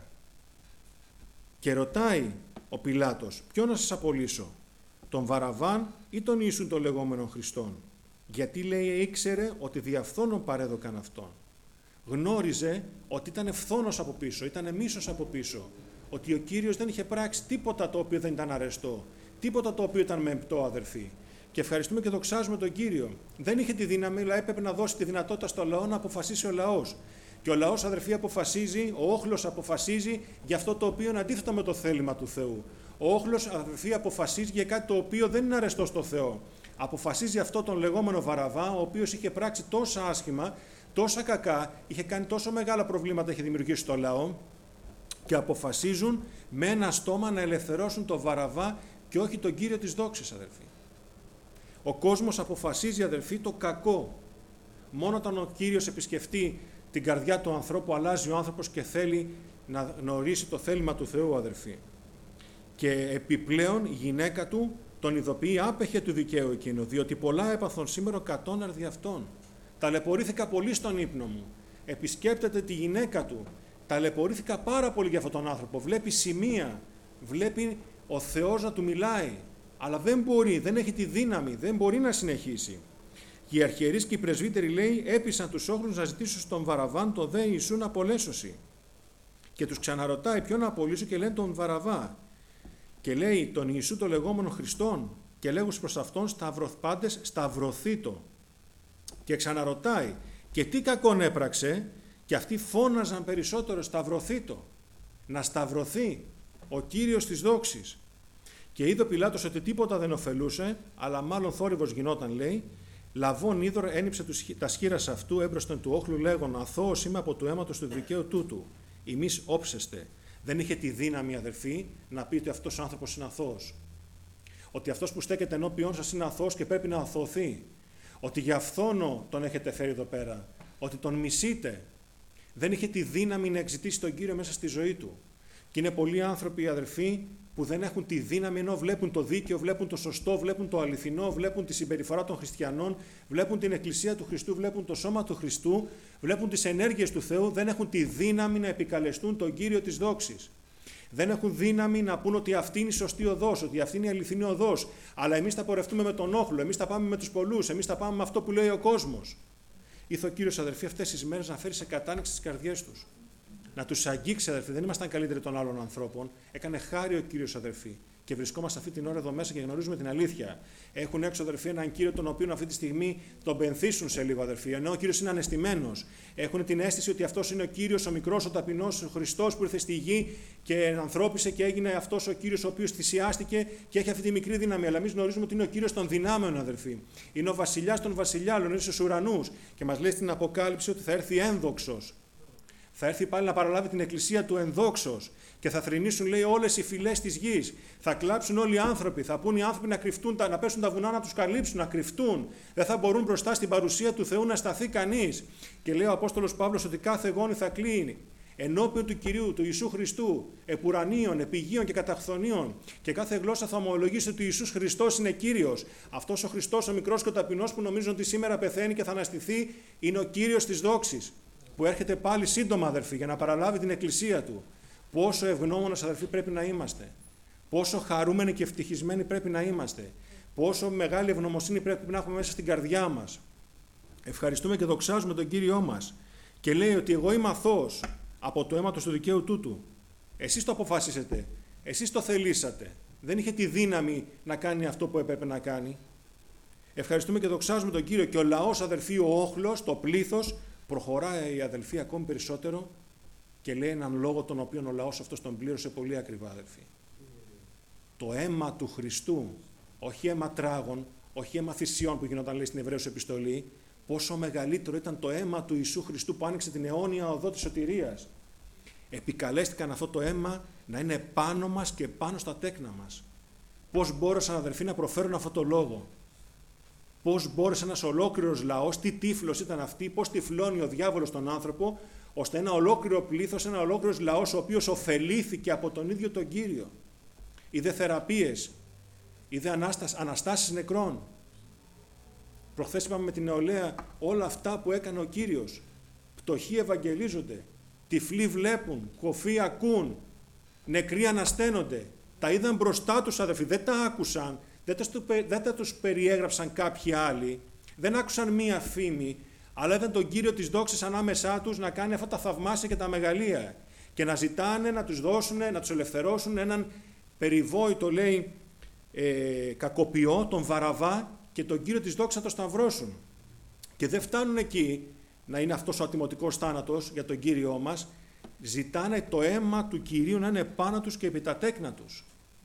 Και ρωτάει ο Πιλάτος: ποιο να σας απολύσω, τον Βαραβάν ή τον Ιησούν τον λεγόμενον Χριστόν? Γιατί, λέει, ήξερε ότι δι' αυθόνον παρέδωκαν αυτόν. Γνώριζε ότι ήταν φθόνος από πίσω, ήταν μίσος από πίσω. Ότι ο Κύριος δεν είχε πράξει τίποτα το οποίο δεν ήταν αρεστό, τίποτα το οποίο ήταν μεμπτό, αδερφοί. Και ευχαριστούμε και δοξάζουμε τον Κύριο. Δεν είχε τη δύναμη, αλλά έπρεπε να δώσει τη δυνατότητα στο λαό να αποφασίσει ο λαός. Και ο λαός, αδερφοί, αποφασίζει, ο όχλος αποφασίζει για αυτό το οποίο είναι αντίθετο με το θέλημα του Θεού. Ο όχλος, αδερφοί, αποφασίζει για κάτι το οποίο δεν είναι αρεστό στο Θεό. Αποφασίζει αυτό τον λεγόμενο Βαραβά, ο οποίος είχε πράξει τόσα άσχημα, τόσα κακά, είχε κάνει τόσο μεγάλα προβλήματα, είχε δημιουργήσει στο λαό, και αποφασίζουν με ένα στόμα να ελευθερώσουν τον Βαραβά και όχι τον Κύριο της δόξης, αδερφοί. Ο κόσμος αποφασίζει, αδερφοί, το κακό. Μόνο όταν ο Κύριος επισκεφτεί την καρδιά του ανθρώπου, αλλάζει ο άνθρωπος και θέλει να γνωρίσει το θέλημα του Θεού, αδερφοί. Και επιπλέον η γυναίκα του τον ειδοποιεί: άπεχε του δικαίου εκείνο, διότι πολλά έπαθον σήμερα κατώναρ δι' αυτόν. Ταλαιπωρήθηκα πολύ στον ύπνο μου. Επισκέπτεται τη γυναίκα του. Ταλαιπωρήθηκα πάρα πολύ για αυτόν τον άνθρωπο. Βλέπει σημεία, βλέπει ο Θεός να του μιλάει, αλλά δεν μπορεί, δεν έχει τη δύναμη, δεν μπορεί να συνεχίσει. Και οι αρχιερείς και οι πρεσβύτεροι, λέει, έπεισαν τους όχλους να ζητήσουν στον Βαραβάν το δε Ιησού να απολέσωση. Και τους ξαναρωτάει: ποιον να απολύσω? Και λένε τον Βαραβά. Και λέει τον Ιησού το λεγόμενο Χριστόν. Και λέγουν προς αυτόν: πάντες σταυρωθήτω. Και ξαναρωτάει: και τι κακόν έπραξε? Και αυτοί φώναζαν περισσότερο: σταυρωθήτω. Να σταυρωθεί ο Κύριος της δόξης. Και είδε ο Πιλάτος ότι τίποτα δεν ωφελούσε, αλλά μάλλον θόρυβος γινόταν, λέει. Λαβών είδωρ ένυψε τα σχήρας αυτού έμπροσθεν του όχλου, λέγον: αθώος είμαι από του αίματος του δικαίου τούτου. Ημείς όψεστε. Δεν είχε τη δύναμη, αδερφοί, να πει ότι αυτός ο άνθρωπος είναι αθώος. Ότι αυτός που στέκεται ενώπιόν σας είναι αθώος και πρέπει να αθωωθεί. Ότι για φθόνο τον έχετε φέρει εδώ πέρα. Ότι τον μισείτε. Δεν είχε τη δύναμη να εξητήσει τον Κύριο μέσα στη ζωή του. Και είναι πολλοί άνθρωποι, αδερφοί, που δεν έχουν τη δύναμη, ενώ βλέπουν το δίκαιο, βλέπουν το σωστό, βλέπουν το αληθινό, βλέπουν τη συμπεριφορά των χριστιανών, βλέπουν την Εκκλησία του Χριστού, βλέπουν το σώμα του Χριστού, βλέπουν τις ενέργειες του Θεού, δεν έχουν τη δύναμη να επικαλεστούν τον Κύριο της δόξης. Δεν έχουν δύναμη να πούν ότι αυτή είναι η σωστή οδός, ότι αυτή είναι η αληθινή οδός. Αλλά εμείς θα πορευτούμε με τον όχλο, εμείς θα πάμε με τους πολλούς, εμείς θα πάμε με αυτό που λέει ο κόσμος. Ήρθε ο Κύριος, αδερφοί, αυτές τις μέρες να φέρει σε κατάνοιξη τις καρδιές τους. Να τους αγγίξει, αδερφοί. Δεν ήμασταν καλύτεροι των άλλων ανθρώπων. Έκανε χάρη ο Κύριος, αδερφοί. και βρισκόμαστε αυτή την ώρα εδώ μέσα και γνωρίζουμε την αλήθεια. Έχουν έξω, αδερφοί, έναν Κύριο τον οποίο αυτή τη στιγμή τον πενθήσουν σε λίγο, αδερφοί, ενώ ο Κύριος είναι αναισθημένος. Έχουν την αίσθηση ότι αυτός είναι ο Κύριος, ο μικρός, ο ταπεινός, ο Χριστός που ήρθε στη γη και ανθρώπισε και έγινε αυτός ο Κύριος ο οποίος θυσιάστηκε και έχει αυτή τη μικρή δύναμη. Αλλά εμείς γνωρίζουμε ότι είναι ο Κύριος των δυνάμεων, αδερφοί. Είναι ο βασιλιάς των βασιλιάλων, είναι στους ουρανούς και μας λέει στην Αποκάλυψη ότι θα έρθει ένδοξος. Θα έρθει πάλι να παραλάβει την εκκλησία του ενδόξως και θα θρηνήσουν, λέει, όλες οι φυλές της γης. Θα κλάψουν όλοι οι άνθρωποι. Θα πούν οι άνθρωποι να κρυφτούν, να πέσουν τα βουνά να τους καλύψουν, να κρυφτούν. Δεν θα μπορούν μπροστά στην παρουσία του Θεού να σταθεί κανείς. Και λέει ο Απόστολος Παύλος ότι κάθε γόνι θα κλείνει ενώπιον του Κυρίου, του Ιησού Χριστού, επουρανίων, επιγείων και καταχθονίων. Και κάθε γλώσσα θα ομολογήσει ότι ο Ιησούς Χριστός είναι Κύριος. Αυτός ο Χριστός, ο μικρός και ο ταπεινός που νομίζουν ότι σήμερα πεθαίνει και θα αναστηθεί, είναι ο Κύριος της δόξης. Που έρχεται πάλι σύντομα, αδερφοί, για να παραλάβει την εκκλησία του. Πόσο ευγνώμονες, αδερφοί, πρέπει να είμαστε. Πόσο χαρούμενοι και ευτυχισμένοι πρέπει να είμαστε. Πόσο μεγάλη ευγνωμοσύνη πρέπει να έχουμε μέσα στην καρδιά μας. Ευχαριστούμε και δοξάζουμε τον Κύριό μας. Και λέει ότι εγώ είμαι αθώος από το αίματος του δικαίου τούτου. Εσείς το αποφάσισετε. Εσείς το θελήσατε. Δεν είχε τη δύναμη να κάνει αυτό που έπρεπε να κάνει. Ευχαριστούμε και δοξάζουμε τον Κύριο. Και ο λαός, αδερφοί, ο όχλος, το πλήθος, προχωράει η αδελφή ακόμη περισσότερο και λέει έναν λόγο τον οποίο ο λαός αυτός τον πλήρωσε πολύ ακριβά, αδελφοί. Το αίμα του Χριστού, όχι αίμα τράγων, όχι αίμα θυσιών που γινόταν, λέει, στην Εβραίους επιστολή, πόσο μεγαλύτερο ήταν το αίμα του Ιησού Χριστού που άνοιξε την αιώνια οδό της σωτηρίας. Επικαλέστηκαν αυτό το αίμα να είναι πάνω μας και πάνω στα τέκνα μας. Πώς μπόρεσαν, αδελφοί, να προφέρουν αυτό το λόγο. Πώς μπόρεσε ένας ολόκληρος λαός, τι τύφλος ήταν αυτή, πώς τυφλώνει ο διάβολος τον άνθρωπο, ώστε ένα ολόκληρο πλήθος, ένα ολόκληρος λαός, ο οποίος ωφελήθηκε από τον ίδιο τον Κύριο. Είδε θεραπείες, είδε αναστάσεις νεκρών. Προχθές είπαμε με την νεολαία όλα αυτά που έκανε ο Κύριος. Πτωχοί ευαγγελίζονται, τυφλοί βλέπουν, κοφοί ακούν, νεκροί ανασταίνονται. Τα είδαν μπροστά τους, αδερφοί, δεν τα άκουσαν. Δεν τα τους περιέγραψαν κάποιοι άλλοι, δεν άκουσαν μία φήμη, αλλά είδαν τον Κύριο της δόξης ανάμεσά τους να κάνει αυτά τα θαυμάσια και τα μεγαλεία και να ζητάνε να τους δώσουν, να τους ελευθερώσουν έναν περιβόητο, λέει, κακοποιό, τον Βαραβά, και τον Κύριο της δόξης να το σταυρώσουν. Και δεν φτάνουν εκεί να είναι αυτός ο ατιμωτικός θάνατος για τον Κύριό μας, ζητάνε το αίμα του Κυρίου να είναι πάνω τους και επί τα τέκνα τους.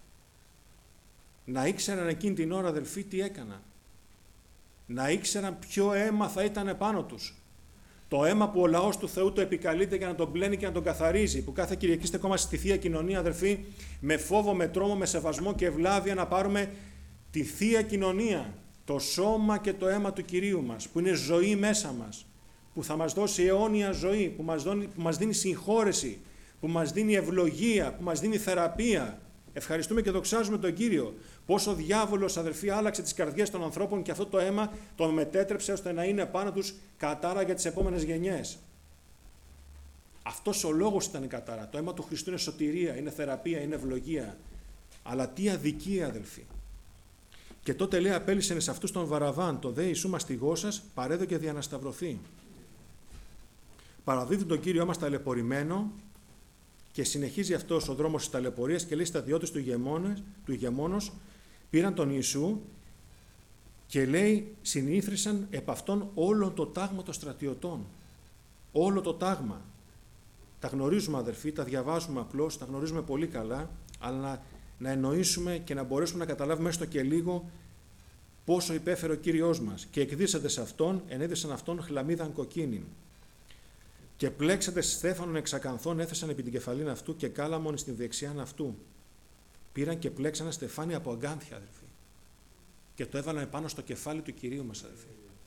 Να ήξεραν εκείνη την ώρα, αδελφοί, τι έκαναν. Να ήξεραν ποιο αίμα θα ήταν πάνω τους. Το αίμα που ο λαός του Θεού το επικαλείται για να τον πλένει και να τον καθαρίζει. Που κάθε Κυριακή στεκόμαστε στη Θεία Κοινωνία, αδελφοί, με φόβο, με τρόμο, με σεβασμό και ευλάβεια να πάρουμε τη Θεία Κοινωνία. Το σώμα και το αίμα του Κυρίου μας, που είναι ζωή μέσα μας. Που θα μας δώσει αιώνια ζωή, που μας δίνει συγχώρεση, που μας δίνει ευλογία, που μας δίνει θεραπεία. Ευχαριστούμε και δοξάζουμε τον Κύριο. Πόσο ο διάβολος, αδελφοί, άλλαξε τις καρδιές των ανθρώπων και αυτό το αίμα τον μετέτρεψε ώστε να είναι πάνω τους κατάρα για τις επόμενες γενιές. Αυτός ο λόγος ήταν η κατάρα. Το αίμα του Χριστού είναι σωτηρία, είναι θεραπεία, είναι ευλογία. Αλλά τι αδικία, αδελφοί. Και τότε, λέει, απέλυσεν σε αυτούς τον Βαραβάν, το δε Ιησού μαστιγώσας, παρέδωκε διανασταυρωθεί. Παραδίδουν τον Κύριό μας ταλαιπωρημένο και συνεχίζει αυτός ο δρόμος της ταλαιπωρίας και λέει στα διώτες του ηγεμόνος πήραν τον Ιησού και λέει συνήθρισαν επ' αυτόν όλο το τάγμα των στρατιωτών. Όλο το τάγμα. Τα γνωρίζουμε, αδερφοί, τα διαβάζουμε απλώς, τα γνωρίζουμε πολύ καλά, αλλά να εννοήσουμε και να μπορέσουμε να καταλάβουμε έστω και λίγο πόσο υπέφερε ο Κύριος μας. Και εκδίσαντε σε αυτόν, ενέδυσαν αυτόν χλαμίδαν κοκκίνην. Και πλέξατε στέφανον εξακανθών, έθεσαν επί την κεφαλήν αυτού και κάλαμον στην δεξιάν αυτού. Πήραν και πλέξανε στεφάνι από αγκάνθια, αδελφοί. Και το έβαλαν πάνω στο κεφάλι του Κυρίου μας, αδελφοί.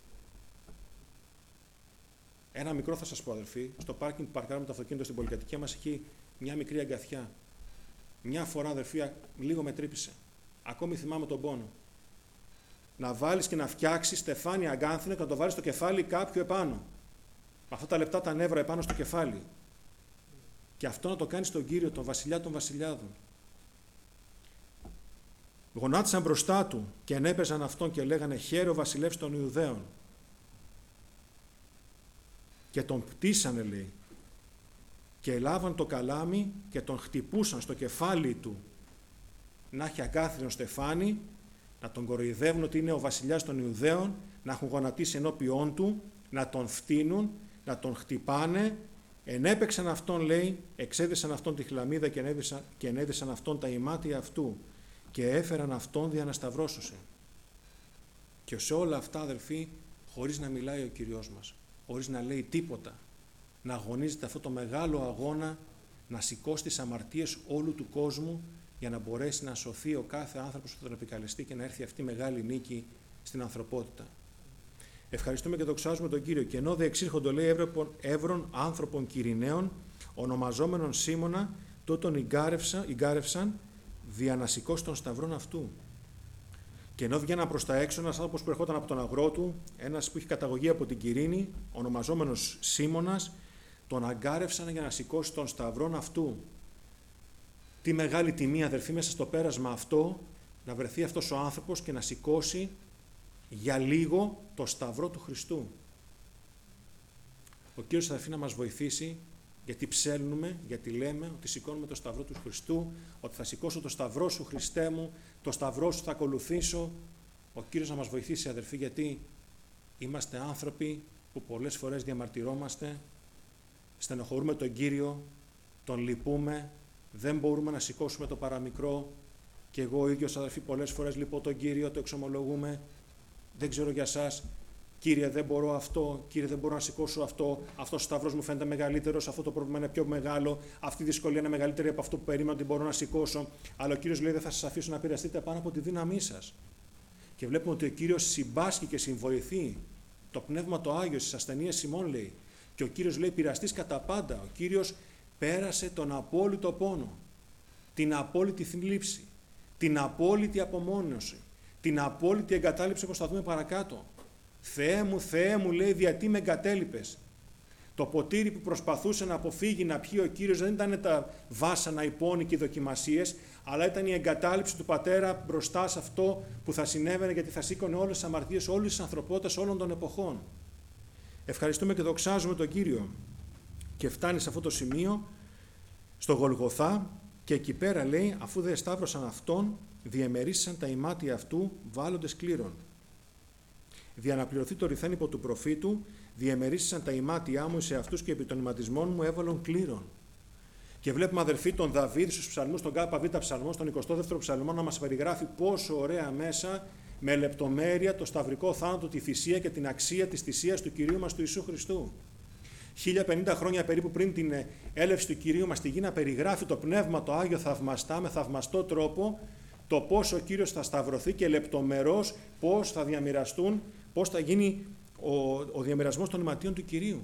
Ένα μικρό θα σας πω, αδελφοί. Στο πάρκινγκ που παρκάρουμε το αυτοκίνητο στην πολυκατοικία μας έχει μια μικρή αγκαθιά. Μια φορά, αδελφοί, λίγο με τρύπησε. Ακόμη θυμάμαι τον πόνο. Να βάλεις και να φτιάξεις στεφάνι αγκάνθινο και να το βάλεις στο κεφάλι κάποιου επάνω. Αυτά τα λεπτά τα νεύρα επάνω στο κεφάλι. Και αυτό να το κάνει στον Κύριο, τον βασιλιά των βασιλιάδων. Γονάτισαν μπροστά του και ενέπαιζαν αυτόν και λέγανε «Χαίρε ο βασιλεύς των Ιουδαίων». Και τον πτήσανε, λέει, και λάβαν το καλάμι και τον χτυπούσαν στο κεφάλι του να έχει αγκάθιον στεφάνι, να τον κοροϊδεύουν ότι είναι ο βασιλιάς των Ιουδαίων, να έχουν γονατίσει ενώπιόν του, να τον φτύνουν, να τον χτυπάνε. Ενέπαιξαν αυτόν, λέει, εξέδεσαν αυτόν τη χλαμίδα και ενέδεσαν αυτόν τα ημάτια αυτού και έφεραν αυτόν δια να σταυρώσωσε. Και σε όλα αυτά, αδελφοί, χωρίς να μιλάει ο Κύριος μας, χωρίς να λέει τίποτα, να αγωνίζεται αυτό το μεγάλο αγώνα, να σηκώσει τις αμαρτίες όλου του κόσμου για να μπορέσει να σωθεί ο κάθε άνθρωπος που τον επικαλεστεί και να έρθει αυτή η μεγάλη νίκη στην ανθρωπότητα. Ευχαριστούμε και δοξάζουμε τον Κύριο. Και ενώ δε εξήρχοντο, λέει, εύρων άνθρωπων Κυριναίων, ονομαζόμενων Σίμωνα, τούτον ηγκάρευσαν δια να σηκώσει των σταυρών αυτού. Και ενώ βγαίναν προς τα έξω, ένας άνθρωπος που ερχόταν από τον αγρό του, ένας που είχε καταγωγή από την Κυρίνη, ονομαζόμενος Σίμωνας, τον αγκάρευσαν για να σηκώσει των σταυρών αυτού. Τι μεγάλη τιμή, αδερφοί, μέσα στο πέρασμα αυτό, να βρεθεί αυτός ο άνθρωπος και να σηκώσει για λίγο το σταυρό του Χριστού. Ο Κύριος, αδερφοί, να μας βοηθήσει, γιατί ψέλνουμε, γιατί λέμε ότι σηκώνουμε το σταυρό του Χριστού, ότι θα σηκώσω το σταυρό σου, Χριστέ μου, το σταυρό σου θα ακολουθήσω. Ο Κύριος να μας βοηθήσει, αδερφοί, γιατί είμαστε άνθρωποι που πολλές φορές διαμαρτυρόμαστε, στενοχωρούμε τον Κύριο, τον λυπούμε, δεν μπορούμε να σηκώσουμε το παραμικρό. Και εγώ ο ίδιος, αδερφοί, πολλές φορές λυπώ τον Κύριο, το εξομολογούμε. Δεν ξέρω για σας, Κύριε, δεν μπορώ αυτό, Κύριε, δεν μπορώ να σηκώσω αυτό, αυτός ο σταυρός μου φαίνεται μεγαλύτερος, αυτό το πρόβλημα είναι πιο μεγάλο, αυτή η δυσκολία είναι μεγαλύτερη από αυτό που περίμενα ότι μπορώ να σηκώσω. Αλλά ο Κύριος λέει: δεν θα σας αφήσω να πειραστείτε πάνω από τη δύναμή σας. Και βλέπουμε ότι ο Κύριος συμπάσχει και συμβοηθεί το Πνεύμα το Άγιο στις ασθενείες ημών, λέει. Και ο Κύριος λέει: πειραστείς κατά πάντα. Ο Κύριος πέρασε τον απόλυτο πόνο, την απόλυτη θλίψη, την απόλυτη απομόνωση, την απόλυτη εγκατάλειψη, όπως θα δούμε παρακάτω. Θεέ μου, λέει, γιατί με εγκατέλειπες. Το ποτήρι που προσπαθούσε να αποφύγει να πιει ο Κύριος δεν ήταν τα βάσανα, οι πόνοι και οι δοκιμασίες, αλλά ήταν η εγκατάλειψη του Πατέρα μπροστά σε αυτό που θα συνέβαινε, γιατί θα σήκωνε όλες τις αμαρτίες όλης της ανθρωπότητας όλων των εποχών. Ευχαριστούμε και δοξάζουμε τον Κύριο. Και φτάνει σε αυτό το σημείο, στο Γολγοθά, και εκεί πέρα, λέει, αφού δεν σταύρωσαν αυτόν, διεμερίσσαν τα ημάτια αυτού βάλλοντες κλήρων. Δια να πληρωθεί το ρηθέν υπό του προφήτου, διεμερίσσαν τα ημάτια μου σε αυτούς και επί των ηματισμών μου έβαλον κλήρων. Και βλέπουμε, αδερφοί, τον Δαβίδ στους ψαλμούς, τον ΚΒ ψαλμό, στον 22ο ψαλμό, να μας περιγράφει πόσο ωραία μέσα, με λεπτομέρεια, το σταυρικό θάνατο, τη θυσία και την αξία της θυσίας του Κυρίου μας του Ιησού Χριστού. 1050 χρόνια περίπου πριν την έλευση του Κυρίου μας στη γη, να περιγράφει το Πνεύμα το Άγιο θαυμαστά, με θαυμαστό τρόπο, το πώς ο Κύριος θα σταυρωθεί και λεπτομερώς πώς θα διαμοιραστούν, πώς θα γίνει ο διαμοιρασμός των ηματίων του Κυρίου.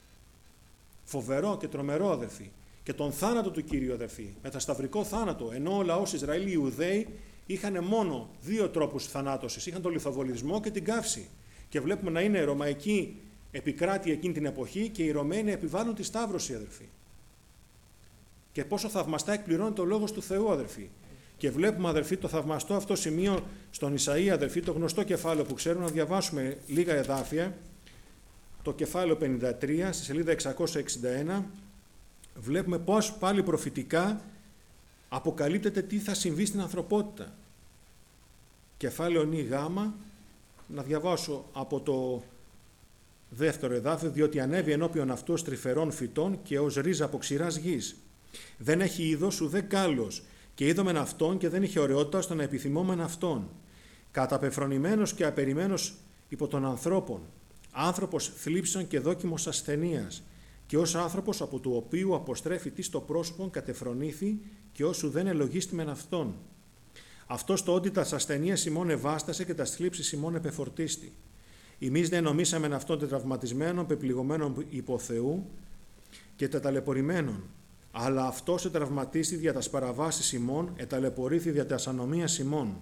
Φοβερό και τρομερό, αδερφοί. Και τον θάνατο του Κυρίου, αδερφοί, μετασταυρικό θάνατο, ενώ ο λαός Ισραήλ, οι Ιουδαίοι, είχαν μόνο δύο τρόπους θανάτωσης. Είχαν τον λιθοβολισμό και την καύση. Και βλέπουμε να είναι ρωμαϊκή επικράτεια εκείνη την εποχή και οι Ρωμαίοι επιβάλλουν τη σταύρωση, αδερφοί. Και πόσο θαυμαστά εκπληρώνει το λόγος του Θεού, αδερφοί. Και βλέπουμε, αδερφοί, το θαυμαστό αυτό σημείο στον Ισαΐα, αδερφοί, το γνωστό κεφάλαιο που ξέρουμε, να διαβάσουμε λίγα εδάφια. Το κεφάλαιο 53, στη σελίδα 661, βλέπουμε πώς πάλι προφητικά αποκαλύπτεται τι θα συμβεί στην ανθρωπότητα. Κεφάλαιο νη γάμα, να διαβάσω από το δεύτερο εδάφιο, διότι ανέβη ενώπιον αυτού ως τρυφερών φυτών και ως ρίζα από ξηράς γης. Δεν έχει είδος ουδέ κάλος, και είδομεν αυτόν και δεν είχε ωραιότητα στο να επιθυμόμεν αυτόν. Καταπεφρονημένος και απεριμένος υπό των ανθρώπων, άνθρωπος θλίψεων και δόκιμος ασθενείας, και ως άνθρωπος από του οποίου αποστρέφει τι στο πρόσωπον κατεφρονήθη και όσου δεν ελογίστημεν αυτόν. Αυτός το ότι τας ασθενείας ημών ευάστασε και τας θλίψεις ημών επεφορτίστη. Εμείς δεν νομίσαμεν αυτόν τετραυματισμένον, πεπληγωμένον υπό Θεού και τεταλαιπωρημένον. Αλλά αυτός ετραυματίστη δια τας παραβάσεις ημών, εταλαιπωρήθη δια τας ανομίας ημών.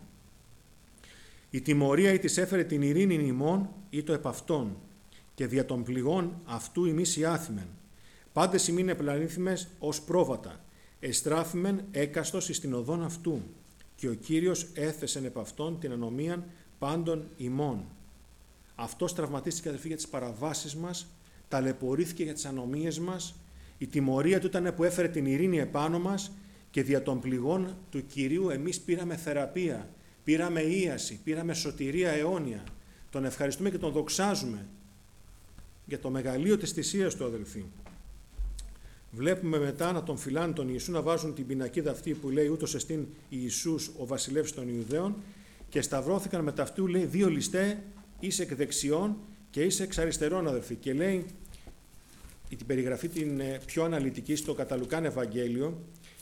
Η τιμωρία ή της έφερε την ειρήνη ημών ή το επ' αυτόν, και δια των πληγών αυτού ημείς οι άθημεν. Πάντες ημίν επλανήθημες ως πρόβατα, εστράφημεν έκαστος εις την οδόν αυτού, και ο Κύριος έθεσεν επ' αυτόν την ανομίαν πάντων ημών. Αυτός τραυματίστηκε, αδελφοί, για τις παραβάσεις μας, ταλαιπωρήθηκε για τις ανομίες μας. Η τιμωρία του ήταν που έφερε την ειρήνη επάνω μας και δια των πληγών του Κυρίου εμείς πήραμε θεραπεία, πήραμε ίαση, πήραμε σωτηρία αιώνια. Τον ευχαριστούμε και τον δοξάζουμε για το μεγαλείο της θυσίας του, αδελφοί. Βλέπουμε μετά να τον φυλάνε τον Ιησού, να βάζουν την πινακίδα αυτή που λέει ούτως εστίν Ιησούς ο βασιλεύς των Ιουδαίων, και σταυρώθηκαν μετά αυτού, λέει, δύο ληστέ, εις εκ δεξιών και εις εξ αριστερών, αδελφοί. Και λέει την περιγραφή την πιο αναλυτική στο κατά Λουκάν Ευαγγέλιο,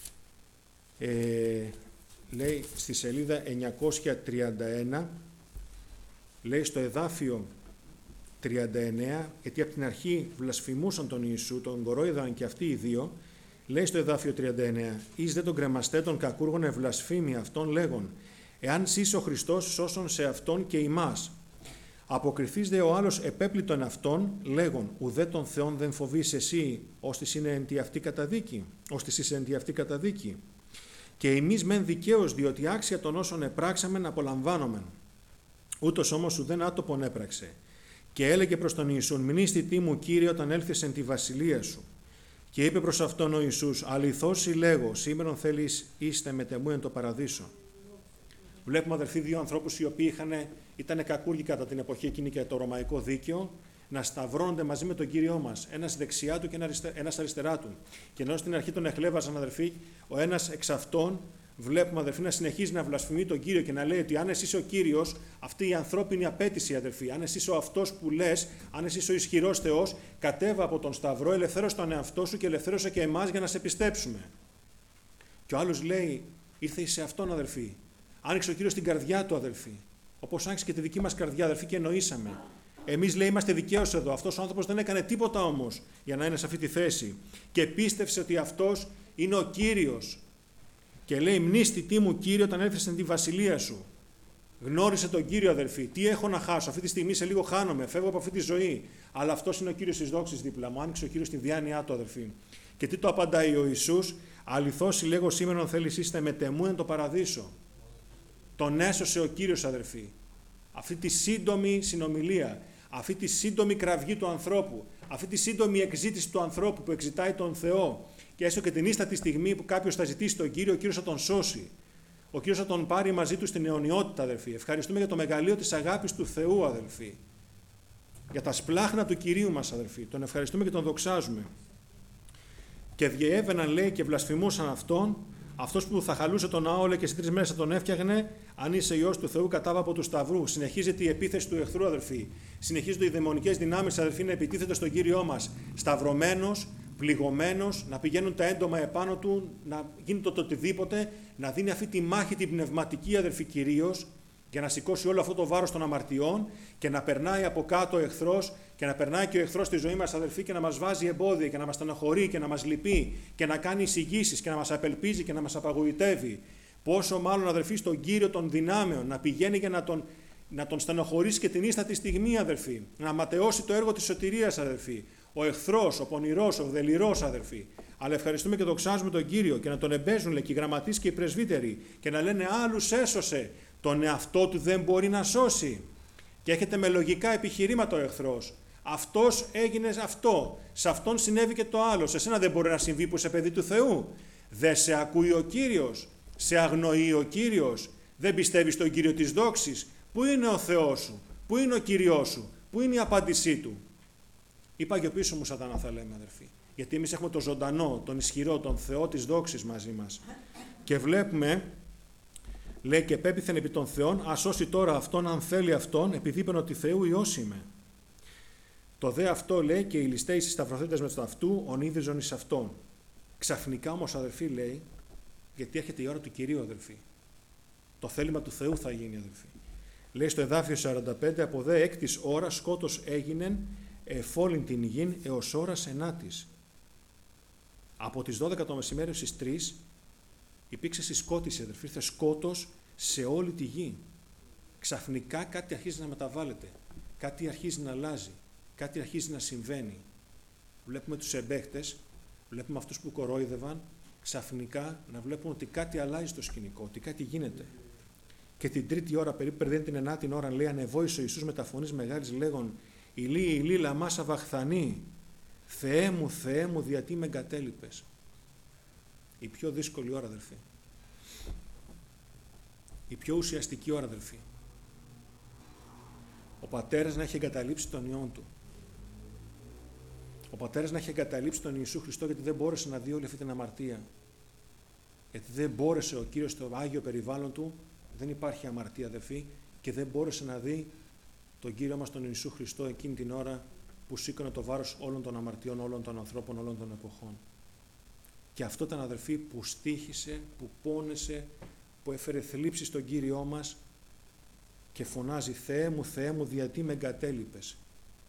λέει στη σελίδα 931, λέει στο εδάφιο 39, γιατί από την αρχή βλασφημούσαν τον Ιησού, τον κορόιδαν και αυτοί οι δύο, λέει στο εδάφιο 39, «Εις δε τον κρεμαστέ των κακούργων ευλασφήμη αυτών λέγον, εάν σεις ο Χριστός σώσον σε αυτόν και ημάς. Αποκριθείς δε ο άλλος επέπλητον αυτόν, λέγον, ουδέ τον Θεόν δεν φοβείς εσύ, ώστις είναι εν τη αυτή καταδίκη. Και εμείς μεν δικαίως, διότι άξια των όσων επράξαμεν απολαμβάνομεν. Ούτως όμως ουδέν άτοπον έπραξε. Και έλεγε προς τον Ιησούν, μνήστη τι μου, Κύριε, όταν έλθεις εν τη βασιλεία σου. Και είπε προς αυτόν ο Ιησούς, αληθώς λέγω, σήμερον θέλεις είστε μετεμού εν το παραδείσο». Βλέπουμε, αδελφοί, δύο ανθρώπους οι οποίοι ήταν κακούργοι κατά την εποχή εκείνη και το ρωμαϊκό δίκαιο, να σταυρώνονται μαζί με τον Κύριό μας, ένας δεξιά του και ένας αριστερά του. Και ενώ στην αρχή τον εχλέβαζαν, αδελφοί, ο ένας εξ αυτών, βλέπουμε, αδελφοί, να συνεχίζει να βλασφημεί τον Κύριο και να λέει ότι αν εσύ είσαι ο Κύριος, αυτή η ανθρώπινη απέτηση, αδελφοί, αν εσύ είσαι ο αυτός που λες, αν εσύ είσαι ο ισχυρός Θεός, κατέβα από τον Σταυρό, ελευθέρωσε τον εαυτό σου και ελευθέρωσε και εμάς για να σε πιστέψουμε. Και ο άλλος λέει, ήρθε σε αυτόν, αδελφοί. Άνοιξε ο Κύριος την καρδιά του, αδελφοί. Όπως άνοιξε και τη δική μας καρδιά, αδελφοί, και εννοήσαμε. Εμείς, λέει, είμαστε δικαίως εδώ. Αυτός ο άνθρωπος δεν έκανε τίποτα όμως για να είναι σε αυτή τη θέση. Και πίστευσε ότι αυτός είναι ο Κύριος. Και λέει, μνήστη τι μου, Κύριε, όταν έλθεις στην τη βασιλεία σου. Γνώρισε τον Κύριο, αδελφοί. Τι έχω να χάσω? Αυτή τη στιγμή σε λίγο χάνομαι, φεύγω από αυτή τη ζωή. Αλλά αυτός είναι ο Κύριος της δόξης δίπλα μου. Άνοιξε ο Κύριος τη διάνοιά του, αδελφοί. Και τι το απαντάει ο Ιησούς? Αληθώς λέγω σήμερον θέλεις είστε μετεμού εν το παραδείσο. Τον έσωσε ο Κύριος, αδελφοί. Αυτή τη σύντομη συνομιλία, αυτή τη σύντομη κραυγή του ανθρώπου, αυτή τη σύντομη εξήτηση του ανθρώπου που εξητάει τον Θεό, και έστω και την ίστατη στιγμή που κάποιος θα ζητήσει τον Κύριο, ο Κύριος θα τον σώσει. Ο Κύριος θα τον πάρει μαζί του στην αιωνιότητα, αδελφοί. Ευχαριστούμε για το μεγαλείο της αγάπης του Θεού, αδελφοί. Για τα σπλάχνα του Κυρίου μας, αδελφοί. Τον ευχαριστούμε και τον δοξάζουμε. Και διέβαιναν, λέει, και βλασφημούσαν αυτόν. Αυτός που θα χαλούσε τον ναό, λέει, και σε 3 μέρες θα τον έφτιαχνε. Αν είσαι Υιός του Θεού, κατάβα από του Σταυρού. Συνεχίζεται η επίθεση του εχθρού, αδελφοί. Συνεχίζονται οι δαιμονικές δυνάμεις, αδελφοί, να επιτίθεται στον Κύριό μας. Σταυρωμένος, πληγωμένος, να πηγαίνουν τα έντομα επάνω του, να γίνεται το οτιδήποτε, να δίνει αυτή τη μάχη την πνευματική, αδελφοί, κυρίως, για να σηκώσει όλο αυτό το βάρος των αμαρτιών και να περνάει από κάτω ο εχθρός και να περνάει και ο εχθρός στη ζωή μας, αδελφοί, και να μας βάζει εμπόδια και να μας στενοχωρεί και να μας λυπεί και να κάνει εισηγήσεις και να μας απελπίζει και να μας απαγοητεύει. Πόσο μάλλον, αδελφοί, στον Κύριο των δυνάμεων να πηγαίνει και να τον στενοχωρήσει και την ίστατη στιγμή, αδελφοί, να ματαιώσει το έργο της σωτηρίας, αδελφοί. Ο εχθρός, ο πονηρός, ο δελειρός, αδελφοί. Αλλά ευχαριστούμε και δοξάζουμε τον Κύριο και να τον εμπέζουν, λέει, και οι γραμματείς και οι πρεσβύτεροι και να λένε άλλους έσωσε. Τον εαυτό του δεν μπορεί να σώσει. Και έχετε με λογικά επιχειρήματα ο εχθρός. Αυτός έγινε αυτό. Σε αυτόν συνέβη και το άλλο. Σε σένα δεν μπορεί να συμβεί που είσαι παιδί του Θεού. Δεν σε ακούει ο Κύριος. Σε αγνοεί ο Κύριος. Δεν πιστεύεις στον Κύριο της δόξης. Πού είναι ο Θεός σου? Πού είναι ο Κύριος σου? Πού είναι η απάντησή του? Είπα και πίσω μου σατανά, θα λέμε, αδερφοί. Γιατί εμείς έχουμε τον ζωντανό, τον ισχυρό, τον Θεό της δόξης μαζί μας. Και βλέπουμε, λέει, και επέπειθεν επί των Θεών, ας σώσει τώρα αυτόν, αν θέλει αυτόν, επειδή είπεν ότι Θεού Υιός είμαι. Το δε αυτό, λέει, και οι ληστέοι σταυρωθέντες με το αυτού, ονείδριζον εις αυτόν. Ξαφνικά όμως, αδελφοί, λέει, γιατί έρχεται η ώρα του Κυρίου, αδελφοί. Το θέλημα του Θεού θα γίνει, αδελφοί. Λέει στο εδάφιο 45, από δε έκτης ώρα σκότος έγινεν εφόλην την γην έως ώρας ενάτης. Από τις 12 το μεσημέρι στις 3 υπήρξε συσκότηση, αδελφοί, ήρθε σκότος σε όλη τη γη. Ξαφνικά κάτι αρχίζει να μεταβάλλεται, κάτι αρχίζει να αλλάζει, κάτι αρχίζει να συμβαίνει. Βλέπουμε τους εμπαίχτες, βλέπουμε αυτούς που κορόιδευαν, ξαφνικά να βλέπουν ότι κάτι αλλάζει στο σκηνικό, ότι κάτι γίνεται. Και την 3η ώρα, περίπου πριν την 9η ώρα, λέει, ανεβόησε ο Ιησούς με τα φωνής μεγάλης λέγον, Ηλί, Ηλί, λαμά σαβαχθανή, Θεέ μου, γιατί με εγκατέλειπες. Η πιο δύσκολη ώρα, αδελφοί. Η πιο ουσιαστική ώρα, αδελφοί. Ο πατέρας να έχει εγκαταλείψει τον Υιόν του. Ο πατέρας να έχει εγκαταλείψει τον Ιησού Χριστό, γιατί δεν μπόρεσε να δει όλη αυτή την αμαρτία. Γιατί δεν μπόρεσε ο Κύριος στο Άγιο περιβάλλον του, δεν υπάρχει αμαρτία, αδελφοί, και δεν μπόρεσε να δει τον Κύριο μας τον Ιησού Χριστό εκείνη την ώρα που σήκωνε το βάρος όλων των αμαρτιών, όλων των ανθρώπων, όλων των εποχών. Και αυτό ήταν, αδελφοί, που στοίχησε, που πόνεσε, που έφερε θλίψη στον Κύριό μας και φωνάζει Θεέ μου, γιατί με εγκατέλειπες».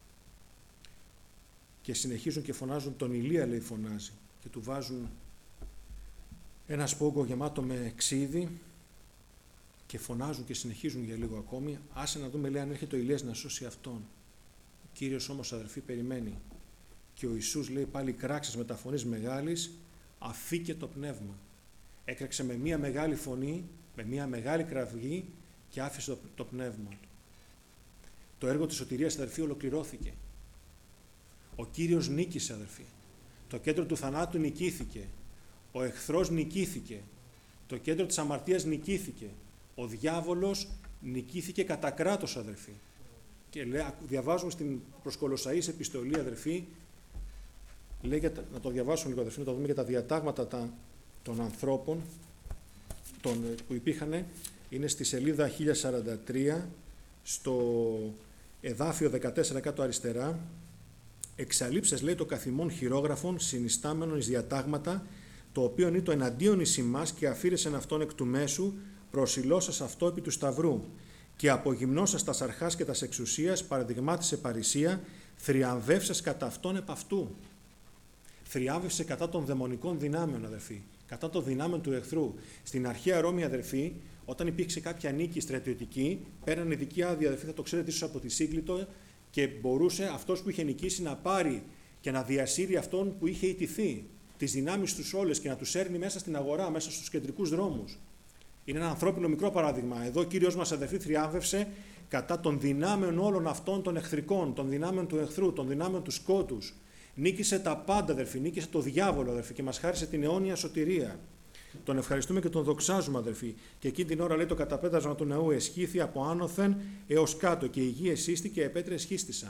Και συνεχίζουν και φωνάζουν, τον Ηλία λέει φωνάζει, και του βάζουν ένα σπόγκο γεμάτο με ξύδι και φωνάζουν και συνεχίζουν για λίγο ακόμη. Άσε να δούμε, λέει, αν έρχεται ο Ηλίας να σώσει αυτόν. Ο Κύριος όμως, αδελφοί, περιμένει. Και ο Ιησούς, λέει, πάλι κράξες με τα φωνής μεγάλης, αφήκε το πνεύμα. Έκραξε με μία μεγάλη φωνή, με μία μεγάλη κραυγή και άφησε το πνεύμα του. Το έργο της σωτηρίας, αδελφοί, ολοκληρώθηκε. Ο Κύριος νίκησε, αδελφοί. Το κέντρο του θανάτου νικήθηκε. Ο εχθρός νικήθηκε. Το κέντρο της αμαρτίας νικήθηκε. Ο διάβολος νικήθηκε κατά κράτος, αδελφοί. Και διαβάζουμε στην προς Κολοσσαείς επιστολή, αδελφοί, λέει, να το διαβάσουμε λίγο, αδελφοί, να το δούμε για τα διατάγματα των ανθρώπων που υπήρχαν. Είναι στη σελίδα 1043, στο εδάφιο 14 κάτω αριστερά. «Εξαλείψες», λέει, «το καθημόν χειρόγραφον συνιστάμενον εις διατάγματα, το οποίον είναι το εναντίον εις ημάς και αφήρεσεν αυτόν εκ του μέσου, προσιλώσας αυτό επί του σταυρού, και απογυμνώσας τας αρχάς και τας εξουσίας, παραδειγμάτισε παρησία, θριαμβεύσες κατά αυτόν επ' αυτού». Θριάμβευσε κατά των δαιμονικών δυνάμεων, αδερφοί, κατά των δυνάμεων του εχθρού. Στην αρχαία Ρώμη, αδερφοί, όταν υπήρξε κάποια νίκη στρατιωτική, πέραν ειδική άδεια, αδερφοί, θα το ξέρετε ίσως από τη Σύγκλιτο, και μπορούσε αυτός που είχε νικήσει να πάρει και να διασύρει αυτόν που είχε ιτηθεί, τις δυνάμεις τους όλες, και να τους έρνει μέσα στην αγορά, μέσα στους κεντρικούς δρόμους. Είναι ένα ανθρώπινο μικρό παράδειγμα. Εδώ ο Κύριος μας, αδερφοί, θριάμβευσε κατά των δυνάμεων όλων αυτών των εχθρικών, των δυνάμεων του εχθρού, των δυνάμεων του σκότους. Νίκησε τα πάντα, αδερφοί, νίκησε το διάβολο, αδερφοί, και μας χάρισε την αιώνια σωτηρία. Τον ευχαριστούμε και τον δοξάζουμε, αδερφοί. Και εκείνη την ώρα, λέει, το καταπέτασμα του ναού εσχήθη από άνωθεν έως κάτω, και η γη εσύστηκε, επέτρες σχίστησαν.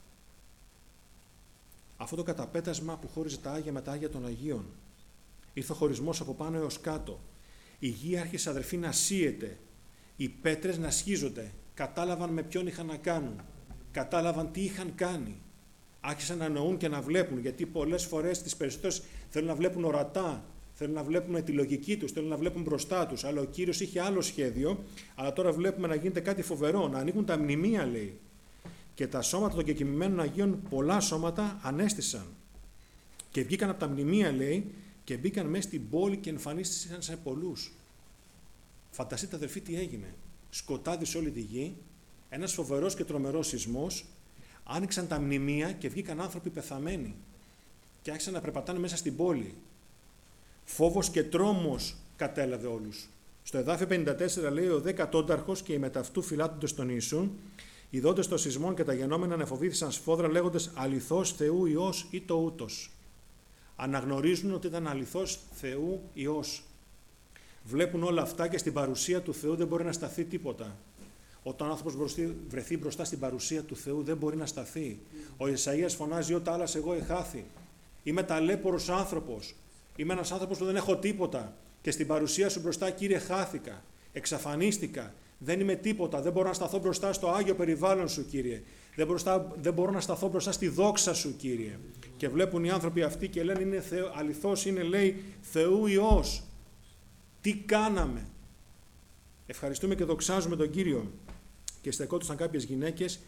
Αυτό το καταπέτασμα που χώριζε τα Άγια με τα Άγια των Αγίων. Ήρθε ο χωρισμός από πάνω έως κάτω. Η γη άρχισε, αδερφοί, να σύεται. Οι πέτρες να σχίζονται. Κατάλαβαν με ποιον είχαν να κάνουν. Κατάλαβαν τι είχαν κάνει. Άρχισαν να νοούν και να βλέπουν, γιατί πολλές φορές τις περισσότερες θέλουν να βλέπουν ορατά, θέλουν να βλέπουν με τη λογική τους, θέλουν να βλέπουν μπροστά τους. Αλλά ο Κύριος είχε άλλο σχέδιο, αλλά τώρα βλέπουμε να γίνεται κάτι φοβερό, να ανοίγουν τα μνημεία, λέει. Και τα σώματα των κεκοιμημένων Αγίων, πολλά σώματα, ανέστησαν. Και βγήκαν από τα μνημεία, λέει, και μπήκαν μέσα στην πόλη και εμφανίστηκαν σε πολλούς. Φανταστείτε, αδελφοί, τι έγινε. Σκοτάδι σε όλη τη γη, ένας φοβερός και τρομερός σεισμός, άνοιξαν τα μνημεία και βγήκαν άνθρωποι πεθαμένοι και άρχισαν να περπατάνε μέσα στην πόλη. Φόβος και τρόμος κατέλαβε όλους. Στο εδάφιο 54 λέει, ο 10ος και οι μεταυτού φυλάττοντες τον Ιησούν, ειδώντες το σεισμόν και τα γενόμενα ανεφοβήθησαν σφόδρα, λέγοντες αληθώς Θεού Υιός ή το ούτος. Αναγνωρίζουν ότι ήταν αληθώς Θεού Υιός. Βλέπουν όλα αυτά και στην παρουσία του Θεού δεν μπορεί να σταθεί τίποτα. Όταν ο άνθρωπος βρεθεί μπροστά στην παρουσία του Θεού δεν μπορεί να σταθεί. Ο Ιεσαΐας φωνάζει, «Ω τάλας εγώ εχάθη». Είμαι ταλέπορος άνθρωπος. Είμαι ένας άνθρωπος που δεν έχω τίποτα. Και στην παρουσία σου μπροστά, Κύριε, χάθηκα. Εξαφανίστηκα. Δεν είμαι τίποτα. Δεν μπορώ να σταθώ μπροστά στο Άγιο περιβάλλον σου, Κύριε. Δεν μπορώ να σταθώ μπροστά στη δόξα σου, Κύριε. Και βλέπουν οι άνθρωποι αυτοί και λένε, αληθώς είναι, λέει, Θεού Υιός. Τι κάναμε. Ευχαριστούμε και δοξάζουμε τον Κύριο. Και στεκόντουσαν κάποιες γυναίκες,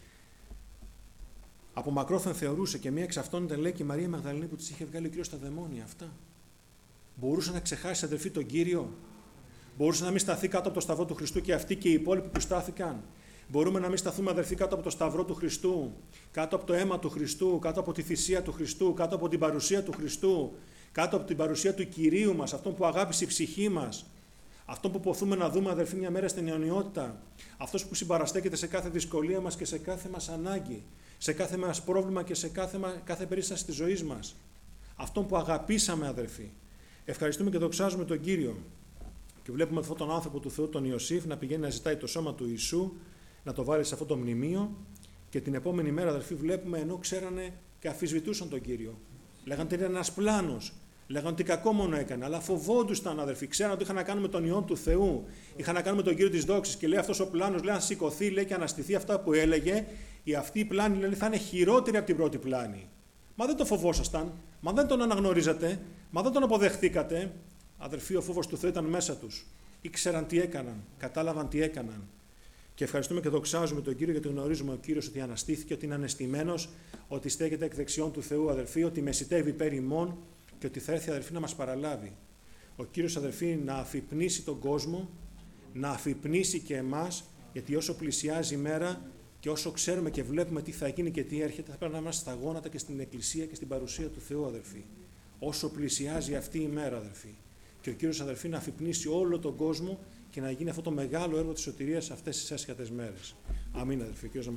από μακρόθεν θεωρούσε, και μία εξ αυτών ήταν, λέει, και η Μαρία Μαγδαληνή που της είχε βγάλει ο Κύριος στα δαιμόνια αυτά. Μπορούσε να ξεχάσει, αδελφοί, τον Κύριο. Μπορούσε να μην σταθεί κάτω από το σταυρό του Χριστού και αυτοί και οι υπόλοιποι που στάθηκαν. Μπορούμε να μην σταθούμε, αδελφοί, κάτω από το σταυρό του Χριστού, κάτω από το αίμα του Χριστού, κάτω από τη θυσία του Χριστού, κάτω από την παρουσία του Χριστού, κάτω από την παρουσία του Κυρίου μας, αυτόν που αγάπησε η ψυχή μας. Αυτό που ποθούμε να δούμε, αδελφοί, μια μέρα στην αιωνιότητα. Αυτός που συμπαραστέκεται σε κάθε δυσκολία μας και σε κάθε μας ανάγκη. Σε κάθε μας πρόβλημα και σε κάθε περίσταση της ζωής μας. Αυτόν που αγαπήσαμε, αδελφοί. Ευχαριστούμε και δοξάζουμε τον Κύριο. Και βλέπουμε αυτόν τον άνθρωπο του Θεού, τον Ιωσήφ, να πηγαίνει να ζητάει το σώμα του Ιησού, να το βάλει σε αυτό το μνημείο. Και την επόμενη μέρα, αδερφοί, βλέπουμε ενώ ξέρανε και αμφισβητούσαν τον Κύριο. Λέγανε ότι ήταν ένας πλάνος. Λέγανε ότι κακό μόνο έκανε. Αλλά φοβόντουσαν, αδερφοί. Ξέραν ότι είχαν να κάνουν με τον Υιόν του Θεού. Είχαν να κάνουν με τον Κύριο της δόξης. Και λέει αυτός ο πλάνος, λέει, αν σηκωθεί, λέει, και αναστηθεί αυτά που έλεγε, αυτή η πλάνη, λέει, θα είναι χειρότερη από την πρώτη πλάνη. Μα δεν το φοβόσασταν. Μα δεν τον αναγνωρίζατε. Μα δεν τον αποδεχτήκατε. Αδερφοί, ο φόβος του Θεού ήταν μέσα τους. Ήξεραν τι έκαναν. Κατάλαβαν τι έκαναν. Και ευχαριστούμε και δοξάζουμε τον Κύριο, γιατί γνωρίζουμε ο Κύριος ότι αναστήθηκε, ότι είναι ανεστημένος, ότι στέκεται εκ δεξιών του Θεού, αδερφοί, ότι μεσιτεύει υπέρ ημών και ότι θα έρθει, αδερφοί, να μας παραλάβει. Ο Κύριος, αδερφοί, να αφυπνήσει τον κόσμο, να αφυπνήσει και εμάς, γιατί όσο πλησιάζει η μέρα και όσο ξέρουμε και βλέπουμε τι θα γίνει και τι έρχεται, θα πρέπει να είμαστε στα γόνατα και στην Εκκλησία και στην παρουσία του Θεού, αδερφοί. Όσο πλησιάζει αυτή η μέρα, αδερφοί. Και ο Κύριος, αδερφοί, να αφυπνήσει όλο τον κόσμο και να γίνει αυτό το μεγάλο έργο της σωτηρίας σε αυτές τις έσχατες μέρες. Αμήν, αδερφοί.